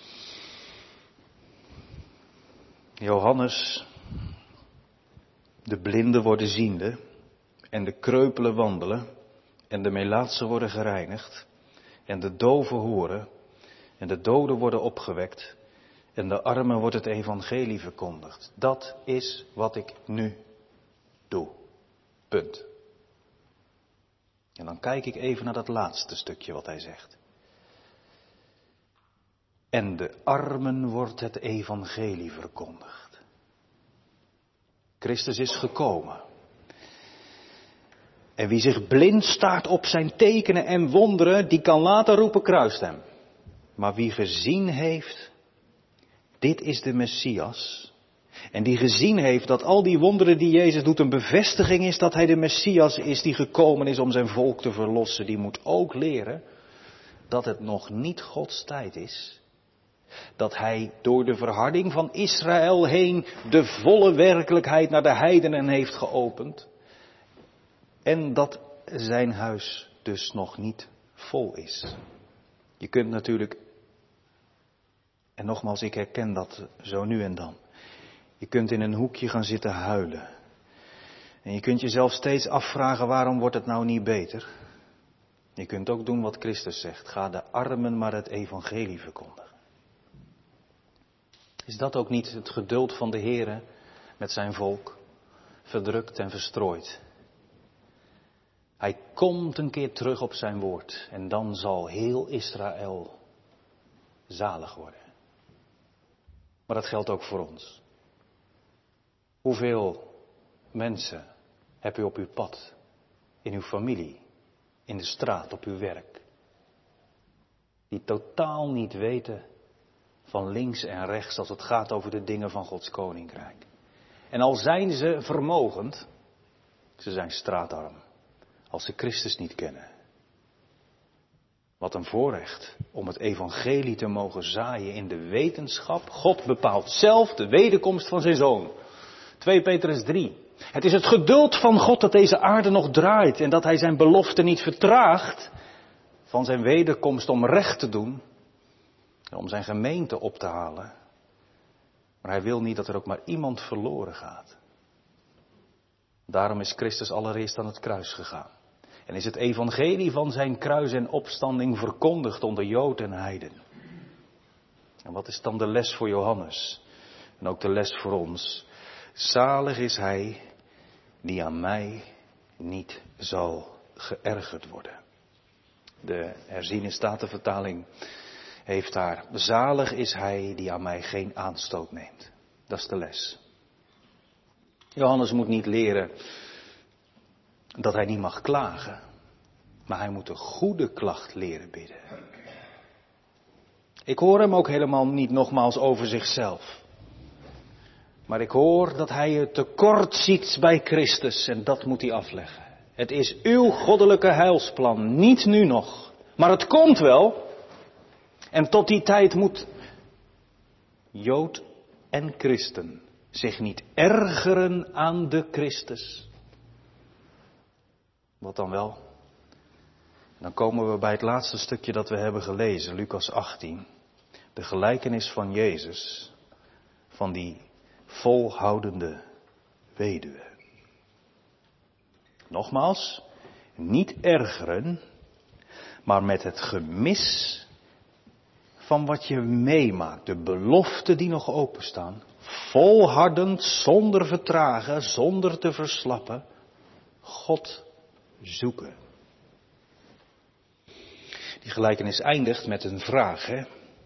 Johannes, de blinden worden ziende en de kreupelen wandelen en de melaatsen worden gereinigd en de doven horen en de doden worden opgewekt en de armen wordt het evangelie verkondigd. Dat is wat ik nu doe. Punt. En dan kijk ik even naar dat laatste stukje wat hij zegt. En de armen wordt het evangelie verkondigd. Christus is gekomen. En wie zich blind staart op zijn tekenen en wonderen, die kan later roepen, kruist hem. Maar wie gezien heeft, dit is de Messias. En die gezien heeft dat al die wonderen die Jezus doet een bevestiging is dat hij de Messias is die gekomen is om zijn volk te verlossen. Die moet ook leren dat het nog niet Gods tijd is. Dat hij door de verharding van Israël heen de volle werkelijkheid naar de heidenen heeft geopend. En dat zijn huis dus nog niet vol is. Je kunt natuurlijk, en nogmaals ik herken dat zo nu en dan. Je kunt in een hoekje gaan zitten huilen. En je kunt jezelf steeds afvragen waarom wordt het nou niet beter. Je kunt ook doen wat Christus zegt. Ga de armen maar het evangelie verkondigen. Is dat ook niet het geduld van de Heere met zijn volk, verdrukt en verstrooid? Hij komt een keer terug op zijn woord en dan zal heel Israël zalig worden. Maar dat geldt ook voor ons. Hoeveel mensen heb u op uw pad, in uw familie, in de straat, op uw werk, die totaal niet weten van links en rechts als het gaat over de dingen van Gods koninkrijk. En al zijn ze vermogend, ze zijn straatarm als ze Christus niet kennen. Wat een voorrecht om het evangelie te mogen zaaien in de wetenschap. God bepaalt zelf de wederkomst van zijn zoon. 2 Petrus 3. Het is het geduld van God dat deze aarde nog draait en dat hij zijn belofte niet vertraagt van zijn wederkomst om recht te doen en om zijn gemeente op te halen. Maar hij wil niet dat er ook maar iemand verloren gaat. Daarom is Christus allereerst aan het kruis gegaan. En is het evangelie van zijn kruis en opstanding verkondigd onder Jood en heiden. En wat is dan de les voor Johannes? En ook de les voor ons. Zalig is hij die aan mij niet zal geërgerd worden. De herziene statenvertaling heeft daar. Zalig is hij die aan mij geen aanstoot neemt. Dat is de les. Johannes moet niet leren dat hij niet mag klagen. Maar hij moet een goede klacht leren bidden. Ik hoor hem ook helemaal niet nogmaals over zichzelf. Maar ik hoor dat hij het tekort ziet bij Christus en dat moet hij afleggen. Het is uw goddelijke heilsplan, niet nu nog. Maar het komt wel. En tot die tijd moet Jood en christen zich niet ergeren aan de Christus. Wat dan wel? Dan komen we bij het laatste stukje dat we hebben gelezen, Lucas 18. De gelijkenis van Jezus, van die volhoudende weduwe. Nogmaals, niet ergeren, maar met het gemis van wat je meemaakt, de beloften die nog openstaan, volhardend, zonder vertragen, zonder te verslappen, God zoeken. Die gelijkenis eindigt met een vraag, hè?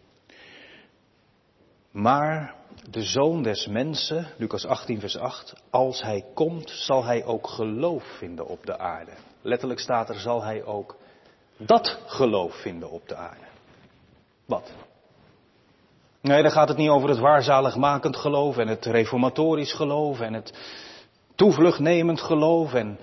Maar de Zoon des Mensen, Lucas 18 vers 8, als hij komt, zal hij ook geloof vinden op de aarde. Letterlijk staat er, zal hij ook dat geloof vinden op de aarde. Wat? Nee, dan gaat het niet over het waarzaligmakend geloof en het reformatorisch geloof en het toevluchtnemend geloof en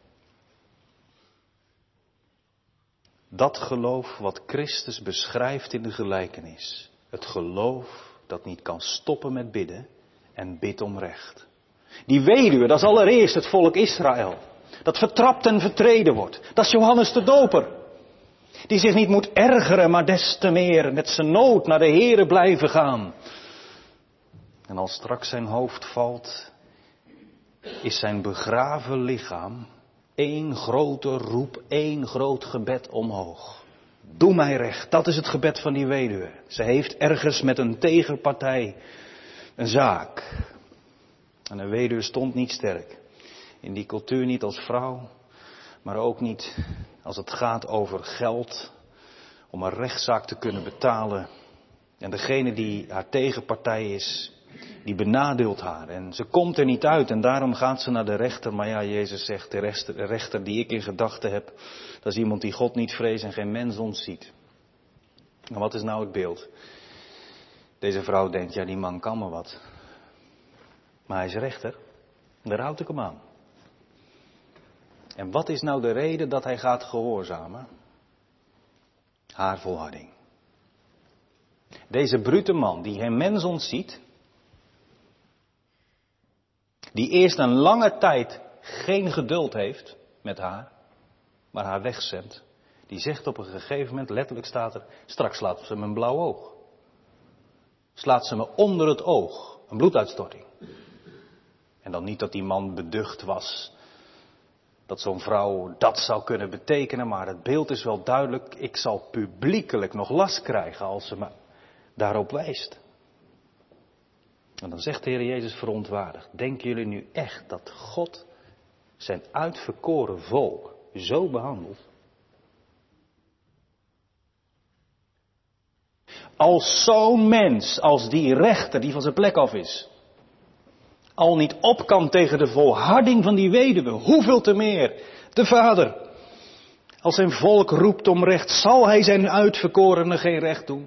dat geloof wat Christus beschrijft in de gelijkenis. Het geloof dat niet kan stoppen met bidden en bidt om recht. Die weduwe, dat is allereerst het volk Israël. Dat vertrapt en vertreden wordt. Dat is Johannes de Doper. Die zich niet moet ergeren, maar des te meer met zijn nood naar de Here blijven gaan. En als straks zijn hoofd valt, is zijn begraven lichaam één grote roep, één groot gebed omhoog. Doe mij recht, dat is het gebed van die weduwe. Ze heeft ergens met een tegenpartij een zaak. En een weduwe stond niet sterk. In die cultuur niet als vrouw, maar ook niet als het gaat over geld, om een rechtszaak te kunnen betalen. En degene die haar tegenpartij is, die benadeelt haar. En ze komt er niet uit en daarom gaat ze naar de rechter. Maar ja, Jezus zegt, de rechter die ik in gedachten heb, dat is iemand die God niet vreest en geen mens ontziet. En wat is nou het beeld? Deze vrouw denkt, ja die man kan me wat. Maar hij is rechter, daar houd ik hem aan. En wat is nou de reden dat hij gaat gehoorzamen? Haar volharding. Deze brute man die geen mens ontziet, die eerst een lange tijd geen geduld heeft met haar, maar haar wegzendt, die zegt op een gegeven moment, letterlijk staat er, straks slaat ze me een blauw oog. Slaat ze me onder het oog, een bloeduitstorting. En dan niet dat die man beducht was, dat zo'n vrouw dat zou kunnen betekenen, maar het beeld is wel duidelijk, ik zal publiekelijk nog last krijgen als ze me daarop wijst. En dan zegt de Heer Jezus verontwaardigd, denken jullie nu echt dat God zijn uitverkoren volk zo behandelt? Als zo'n mens, als die rechter die van zijn plek af is, al niet op kan tegen de volharding van die weduwe, hoeveel te meer de Vader. Als zijn volk roept om recht, zal hij zijn uitverkorenen geen recht doen.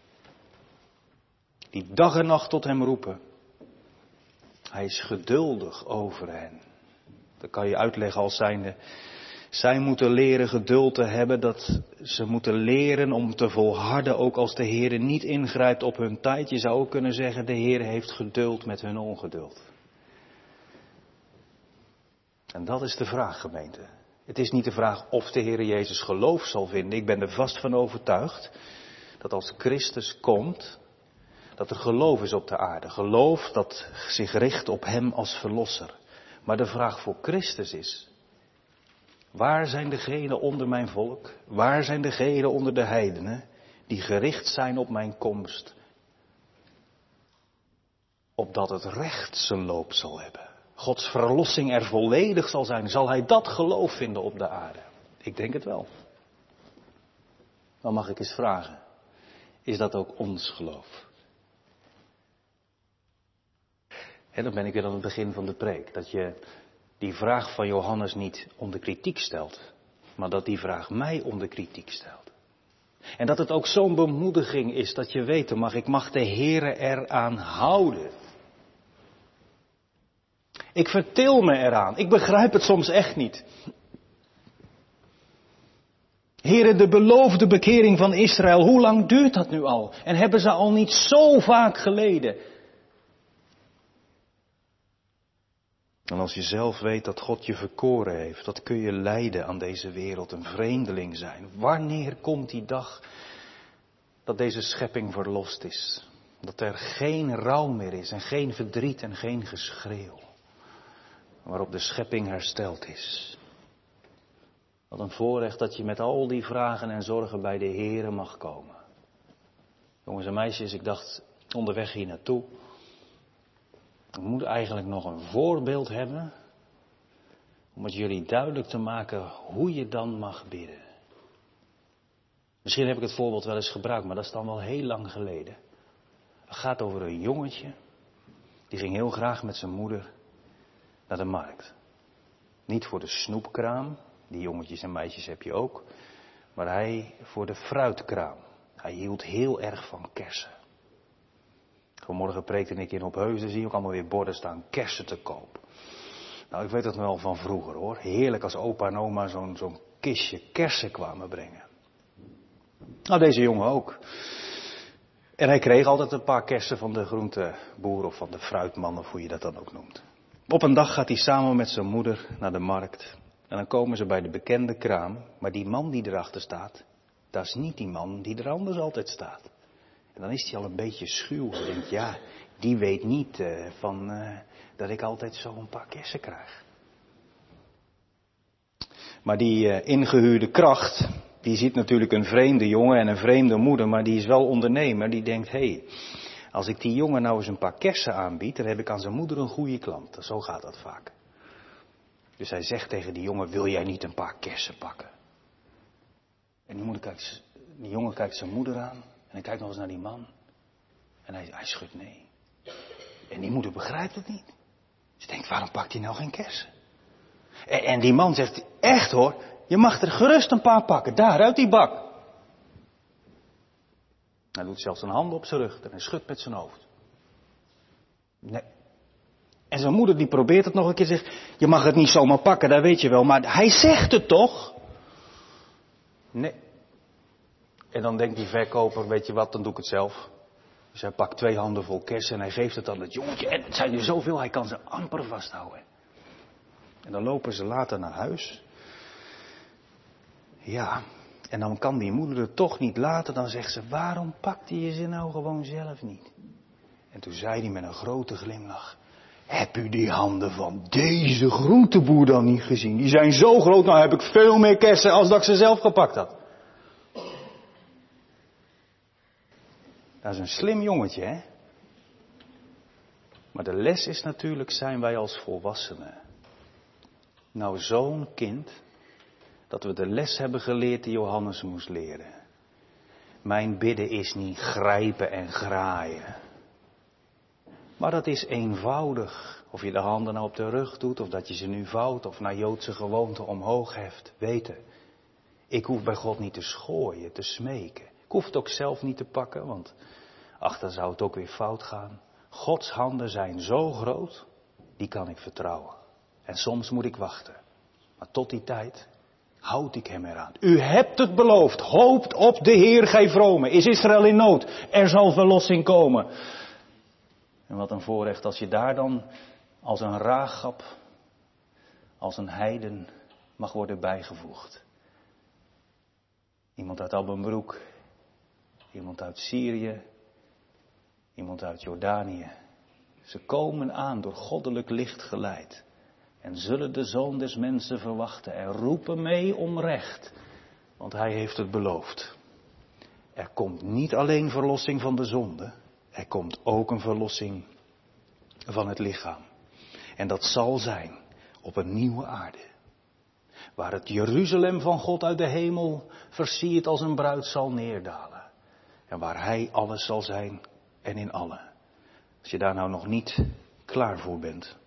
Die dag en nacht tot hem roepen. Hij is geduldig over hen. Dat kan je uitleggen als zijnde. Zij moeten leren geduld te hebben, dat ze moeten leren om te volharden, ook als de Heer niet ingrijpt op hun tijd. Je zou ook kunnen zeggen, de Heer heeft geduld met hun ongeduld. En dat is de vraag, gemeente. Het is niet de vraag of de Heer Jezus geloof zal vinden. Ik ben er vast van overtuigd dat als Christus komt, dat er geloof is op de aarde. Geloof dat zich richt op Hem als verlosser. Maar de vraag voor Christus is, waar zijn degenen onder mijn volk? Waar zijn degenen onder de heidenen die gericht zijn op mijn komst? Opdat het recht zijn loop zal hebben. Gods verlossing er volledig zal zijn. Zal hij dat geloof vinden op de aarde? Ik denk het wel. Dan mag ik eens vragen. Is dat ook ons geloof? En dan ben ik weer aan het begin van de preek. Dat je die vraag van Johannes niet onder kritiek stelt. Maar dat die vraag mij onder kritiek stelt. En dat het ook zo'n bemoediging is dat je weet, ik mag de Heere eraan houden. Ik vertil me eraan. Ik begrijp het soms echt niet. Heere, de beloofde bekering van Israël, hoe lang duurt dat nu al? En hebben ze al niet zo vaak geleden? En als je zelf weet dat God je verkoren heeft, dat kun je lijden aan deze wereld, een vreemdeling zijn. Wanneer komt die dag dat deze schepping verlost is? Dat er geen rouw meer is en geen verdriet en geen geschreeuw. Waarop de schepping hersteld is. Wat een voorrecht dat je met al die vragen en zorgen bij de Heere mag komen. Jongens en meisjes, ik dacht onderweg hier naartoe. Ik moet eigenlijk nog een voorbeeld hebben. Om het jullie duidelijk te maken hoe je dan mag bidden. Misschien heb ik het voorbeeld wel eens gebruikt, maar dat is dan wel heel lang geleden. Het gaat over een jongetje. Die ging heel graag met zijn moeder naar de markt. Niet voor de snoepkraam, die jongetjes en meisjes heb je ook, maar hij voor de fruitkraam. Hij hield heel erg van kersen. Vanmorgen preekte ik in Opheusden, zie je ook allemaal weer borden staan, kersen te koop. Nou, ik weet het nog wel van vroeger hoor. Heerlijk als opa en oma zo'n kistje kersen kwamen brengen. Nou, deze jongen ook. En hij kreeg altijd een paar kersen van de groenteboer of van de fruitman of hoe je dat dan ook noemt. Op een dag gaat hij samen met zijn moeder naar de markt. En dan komen ze bij de bekende kraam. Maar die man die erachter staat, dat is niet die man die er anders altijd staat. En dan is hij al een beetje schuw. Hij denkt, ja, die weet niet dat ik altijd zo een paar kersen krijg. Maar die ingehuurde kracht, die ziet natuurlijk een vreemde jongen en een vreemde moeder. Maar die is wel ondernemer. Die denkt, hé, als ik die jongen nou eens een paar kersen aanbied, dan heb ik aan zijn moeder een goede klant. Zo gaat dat vaak. Dus hij zegt tegen die jongen, wil jij niet een paar kersen pakken? En die jongen kijkt zijn moeder aan. En hij kijkt nog eens naar die man. En hij schudt nee. En die moeder begrijpt het niet. Ze denkt, waarom pakt hij nou geen kersen? En die man zegt, echt hoor, je mag er gerust een paar pakken. Daar, uit die bak. Hij doet zelfs zijn handen op zijn rug en hij schudt met zijn hoofd. Nee. En zijn moeder die probeert het nog een keer, zegt, je mag het niet zomaar pakken, dat weet je wel, maar hij zegt het toch? Nee. En dan denkt die verkoper, weet je wat, dan doe ik het zelf. Dus hij pakt 2 handen vol kersen en hij geeft het aan het jongetje. En het zijn er zoveel, hij kan ze amper vasthouden. En dan lopen ze later naar huis. Ja, en dan kan die moeder het toch niet laten. Dan zegt ze, waarom pakt hij je ze nou gewoon zelf niet? En toen zei hij met een grote glimlach, heb u die handen van deze groenteboer dan niet gezien? Die zijn zo groot, nou heb ik veel meer kersen als dat ik ze zelf gepakt had. Dat is een slim jongetje, hè? Maar de les is natuurlijk, zijn wij als volwassenen nou zo'n kind, dat we de les hebben geleerd die Johannes moest leren. Mijn bidden is niet grijpen en graaien. Maar dat is eenvoudig. Of je de handen nou op de rug doet, of dat je ze nu vouwt, of naar Joodse gewoonte omhoog heft. Weten, ik hoef bij God niet te schooien, te smeken. Ik hoef het ook zelf niet te pakken, want dan zou het ook weer fout gaan. Gods handen zijn zo groot, die kan ik vertrouwen. En soms moet ik wachten. Maar tot die tijd houd ik hem eraan. U hebt het beloofd. Hoopt op de Heer, gij vromen. Is Israël in nood? Er zal verlossing komen. En wat een voorrecht als je daar dan als een Ragab, als een heiden mag worden bijgevoegd. Iemand uit Abbenbroek, iemand uit Syrië, iemand uit Jordanië. Ze komen aan door goddelijk licht geleid. En zullen de Zoon des Mensen verwachten en roepen mee om recht. Want hij heeft het beloofd. Er komt niet alleen verlossing van de zonde. Er komt ook een verlossing van het lichaam. En dat zal zijn op een nieuwe aarde. Waar het Jeruzalem van God uit de hemel versierd als een bruid zal neerdalen. En waar hij alles zal zijn en in allen. Als je daar nou nog niet klaar voor bent.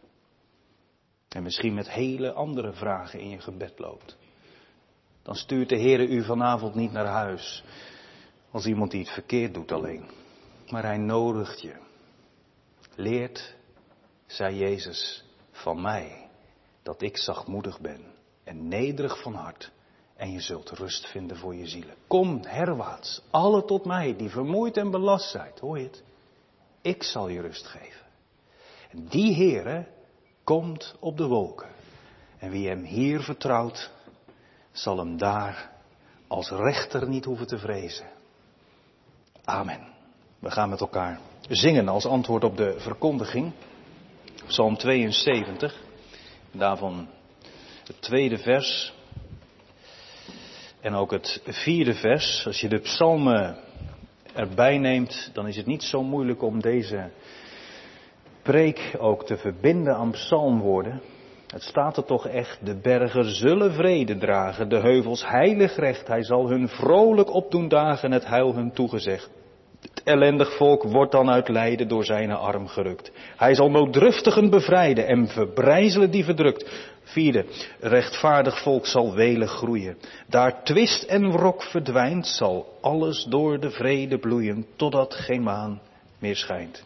En misschien met hele andere vragen in je gebed loopt. Dan stuurt de Heer u vanavond niet naar huis. Als iemand die het verkeerd doet alleen. Maar hij nodigt je. Leert, zei Jezus, van mij. Dat ik zachtmoedig ben. En nederig van hart. En je zult rust vinden voor je zielen. Kom herwaarts. Alle tot mij die vermoeid en belast zijn. Hoor je het? Ik zal je rust geven. En die Heere komt op de wolken. En wie hem hier vertrouwt, zal hem daar als rechter niet hoeven te vrezen. Amen. We gaan met elkaar zingen als antwoord op de verkondiging. Psalm 72. Daarvan het tweede vers. En ook het vierde vers. Als je de psalmen erbij neemt, dan is het niet zo moeilijk om deze preek ook te verbinden aan psalmwoorden. Het staat er toch echt, de bergen zullen vrede dragen, de heuvels heilig recht. Hij zal hun vrolijk opdoen dagen, het heil hun toegezegd. Het ellendig volk wordt dan uit lijden door zijn arm gerukt. Hij zal nooddruftigen bevrijden en verbrijzelen die verdrukt. Vierde, rechtvaardig volk zal welig groeien. Daar twist en wrok verdwijnt, zal alles door de vrede bloeien, totdat geen maan meer schijnt.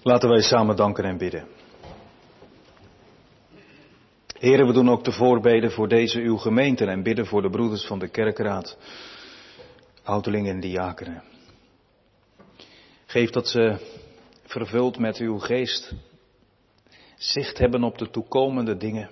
Laten wij samen danken en bidden. Heren, we doen ook de voorbeden voor deze uw gemeente en bidden voor de broeders van de kerkraad, ouderlingen en diakenen. Geef dat ze, vervuld met uw geest, zicht hebben op de toekomende dingen.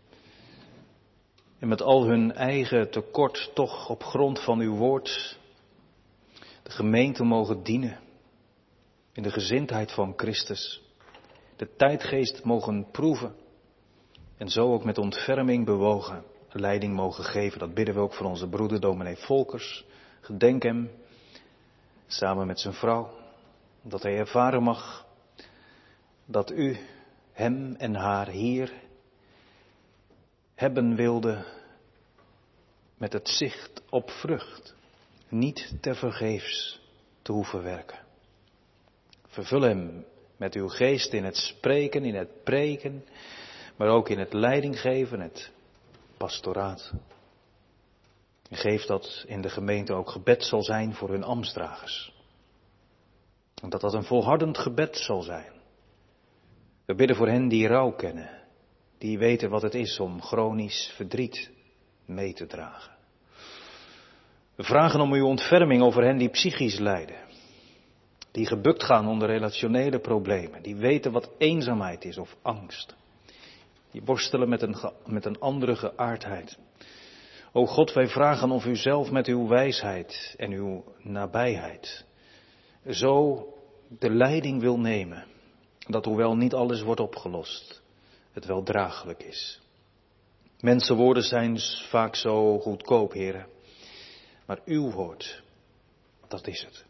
En met al hun eigen tekort toch op grond van uw woord de gemeente mogen dienen. In de gezindheid van Christus. De tijdgeest mogen proeven. En zo ook met ontferming bewogen leiding mogen geven. Dat bidden we ook voor onze broeder dominee Volkers. Gedenk hem, samen met zijn vrouw. Dat hij ervaren mag dat u hem en haar hier hebben wilde met het zicht op vrucht. Niet tevergeefs te hoeven werken. Vervul hem met uw geest in het spreken, in het preken, maar ook in het leidinggeven, het pastoraat. En geef dat in de gemeente ook gebed zal zijn voor hun ambtsdragers. En dat dat een volhardend gebed zal zijn. We bidden voor hen die rouw kennen, die weten wat het is om chronisch verdriet mee te dragen. We vragen om uw ontferming over hen die psychisch lijden. Die gebukt gaan onder relationele problemen. Die weten wat eenzaamheid is of angst. Die worstelen met een andere geaardheid. O God, wij vragen of u zelf met uw wijsheid en uw nabijheid zo de leiding wil nemen. Dat hoewel niet alles wordt opgelost, het wel draaglijk is. Mensenwoorden zijn vaak zo goedkoop, heren. Maar uw woord, dat is het.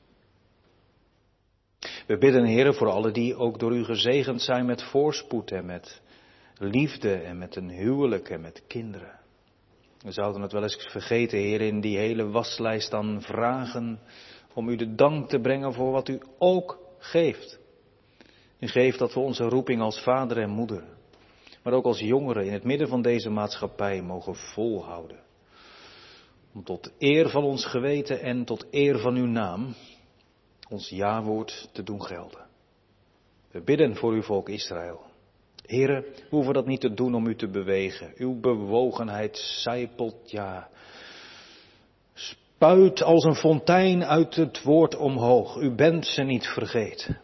We bidden, heren, voor allen die ook door u gezegend zijn met voorspoed en met liefde en met een huwelijk en met kinderen. We zouden het wel eens vergeten, heren, in die hele waslijst aan vragen om u de dank te brengen voor wat u ook geeft. U geeft dat we onze roeping als vader en moeder, maar ook als jongeren in het midden van deze maatschappij mogen volhouden. Om tot eer van ons geweten en tot eer van uw naam ons ja-woord te doen gelden. We bidden voor uw volk Israël. Heren, we hoeven dat niet te doen om u te bewegen. Uw bewogenheid sijpelt, ja, spuit als een fontein uit het woord omhoog. U bent ze niet vergeten.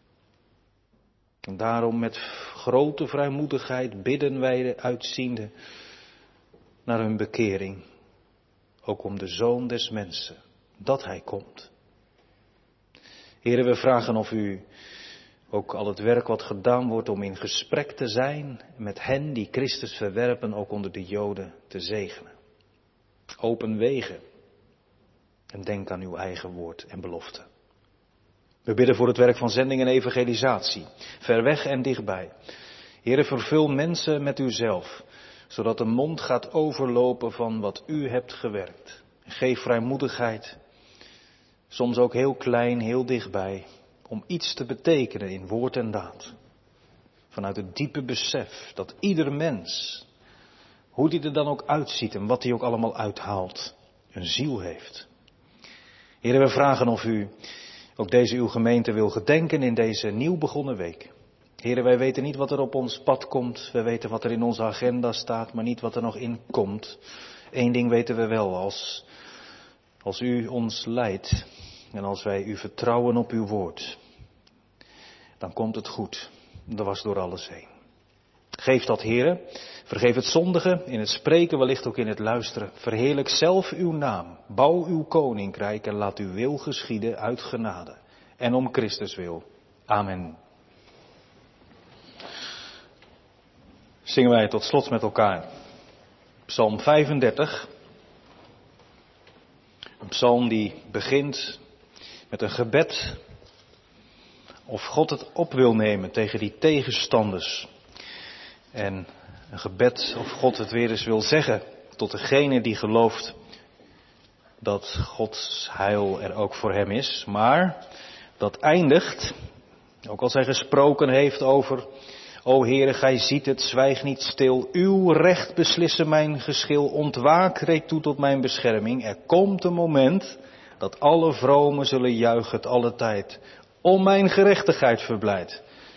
En daarom met grote vrijmoedigheid bidden wij uitziende naar hun bekering. Ook om de Zoon des Mensen, dat hij komt. Heren, we vragen of u ook al het werk wat gedaan wordt om in gesprek te zijn met hen die Christus verwerpen, ook onder de Joden te zegenen. Open wegen en denk aan uw eigen woord en belofte. We bidden voor het werk van zending en evangelisatie, ver weg en dichtbij. Heren, vervul mensen met uzelf, zodat de mond gaat overlopen van wat u hebt gewerkt. Geef vrijmoedigheid, soms ook heel klein, heel dichtbij, om iets te betekenen in woord en daad. Vanuit het diepe besef dat ieder mens, hoe die er dan ook uitziet en wat hij ook allemaal uithaalt, een ziel heeft. Heren, we vragen of u ook deze uw gemeente wil gedenken in deze nieuw begonnen week. Heren, wij weten niet wat er op ons pad komt. We weten wat er in onze agenda staat, maar niet wat er nog in komt. Eén ding weten we wel, als u ons leidt en als wij u vertrouwen op uw woord, dan komt het goed. Dat was door alles heen. Geef dat, Heren. Vergeef het zondige in het spreken, wellicht ook in het luisteren. Verheerlijk zelf uw naam. Bouw uw koninkrijk en laat uw wil geschieden uit genade. En om Christus wil. Amen. Zingen wij tot slot met elkaar. Psalm 35. Een psalm die begint met een gebed. Of God het op wil nemen tegen die tegenstanders. En een gebed of God het weer eens wil zeggen tot degene die gelooft dat Gods heil er ook voor hem is. Maar dat eindigt, ook als hij gesproken heeft over: O Heere, gij ziet het, zwijg niet stil. Uw recht beslissen mijn geschil. Ontwaak, treed toe tot mijn bescherming. Er komt een moment dat alle vromen zullen juichen alle tijd. Om mijn gerechtigheid verblijd.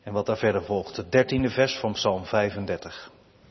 En wat daar verder volgt, het 13e vers van Psalm 35.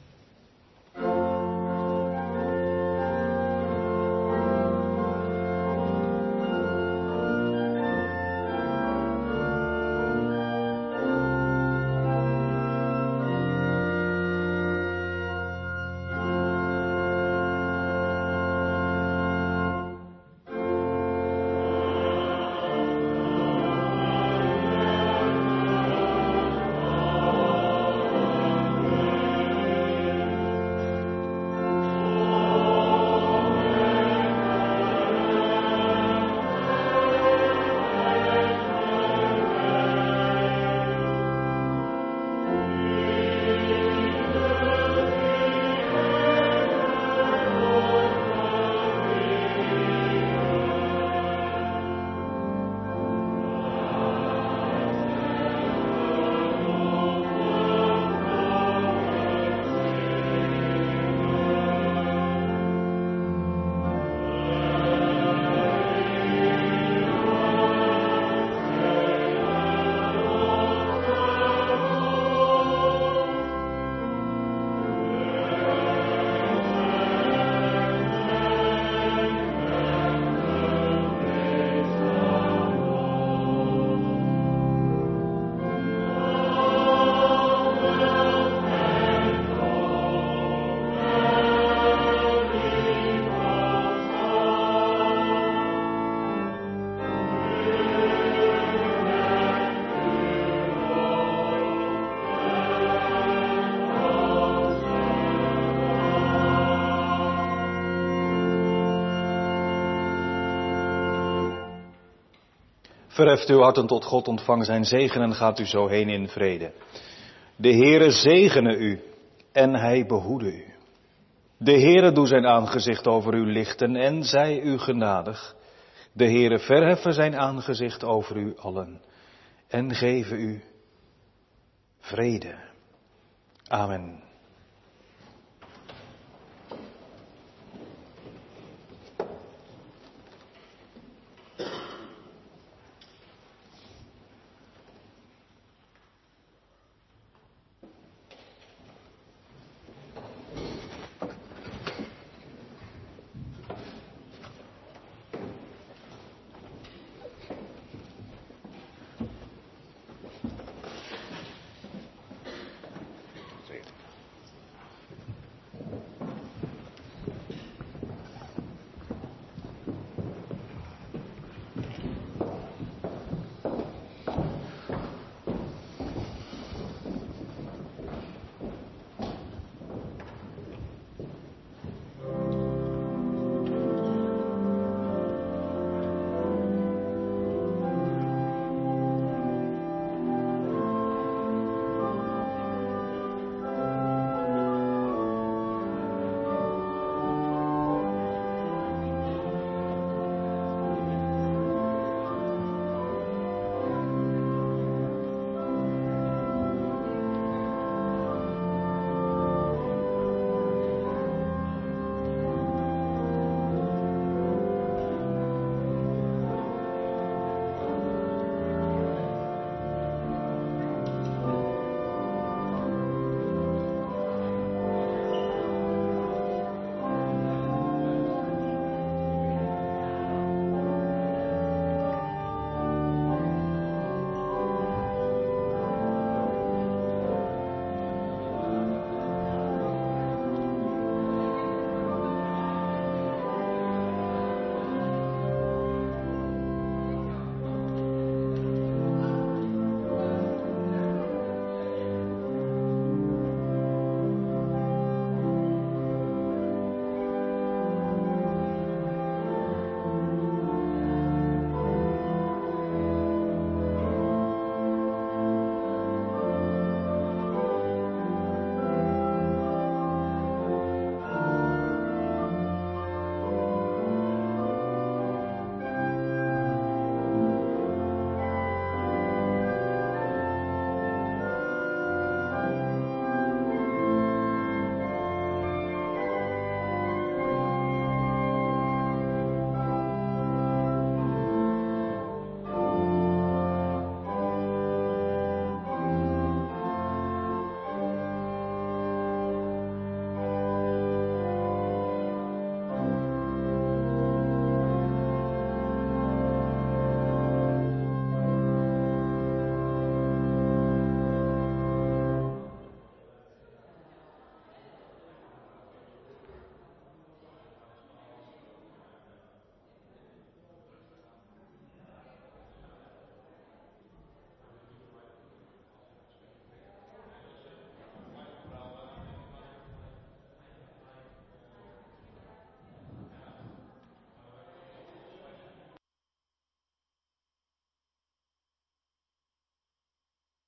Verheft uw harten tot God, ontvang zijn zegen en gaat u zo heen in vrede. De Heere zegene u en hij behoede u. De Heere doe zijn aangezicht over u lichten en zij u genadig. De Heere verheffe zijn aangezicht over u allen en geven u vrede. Amen.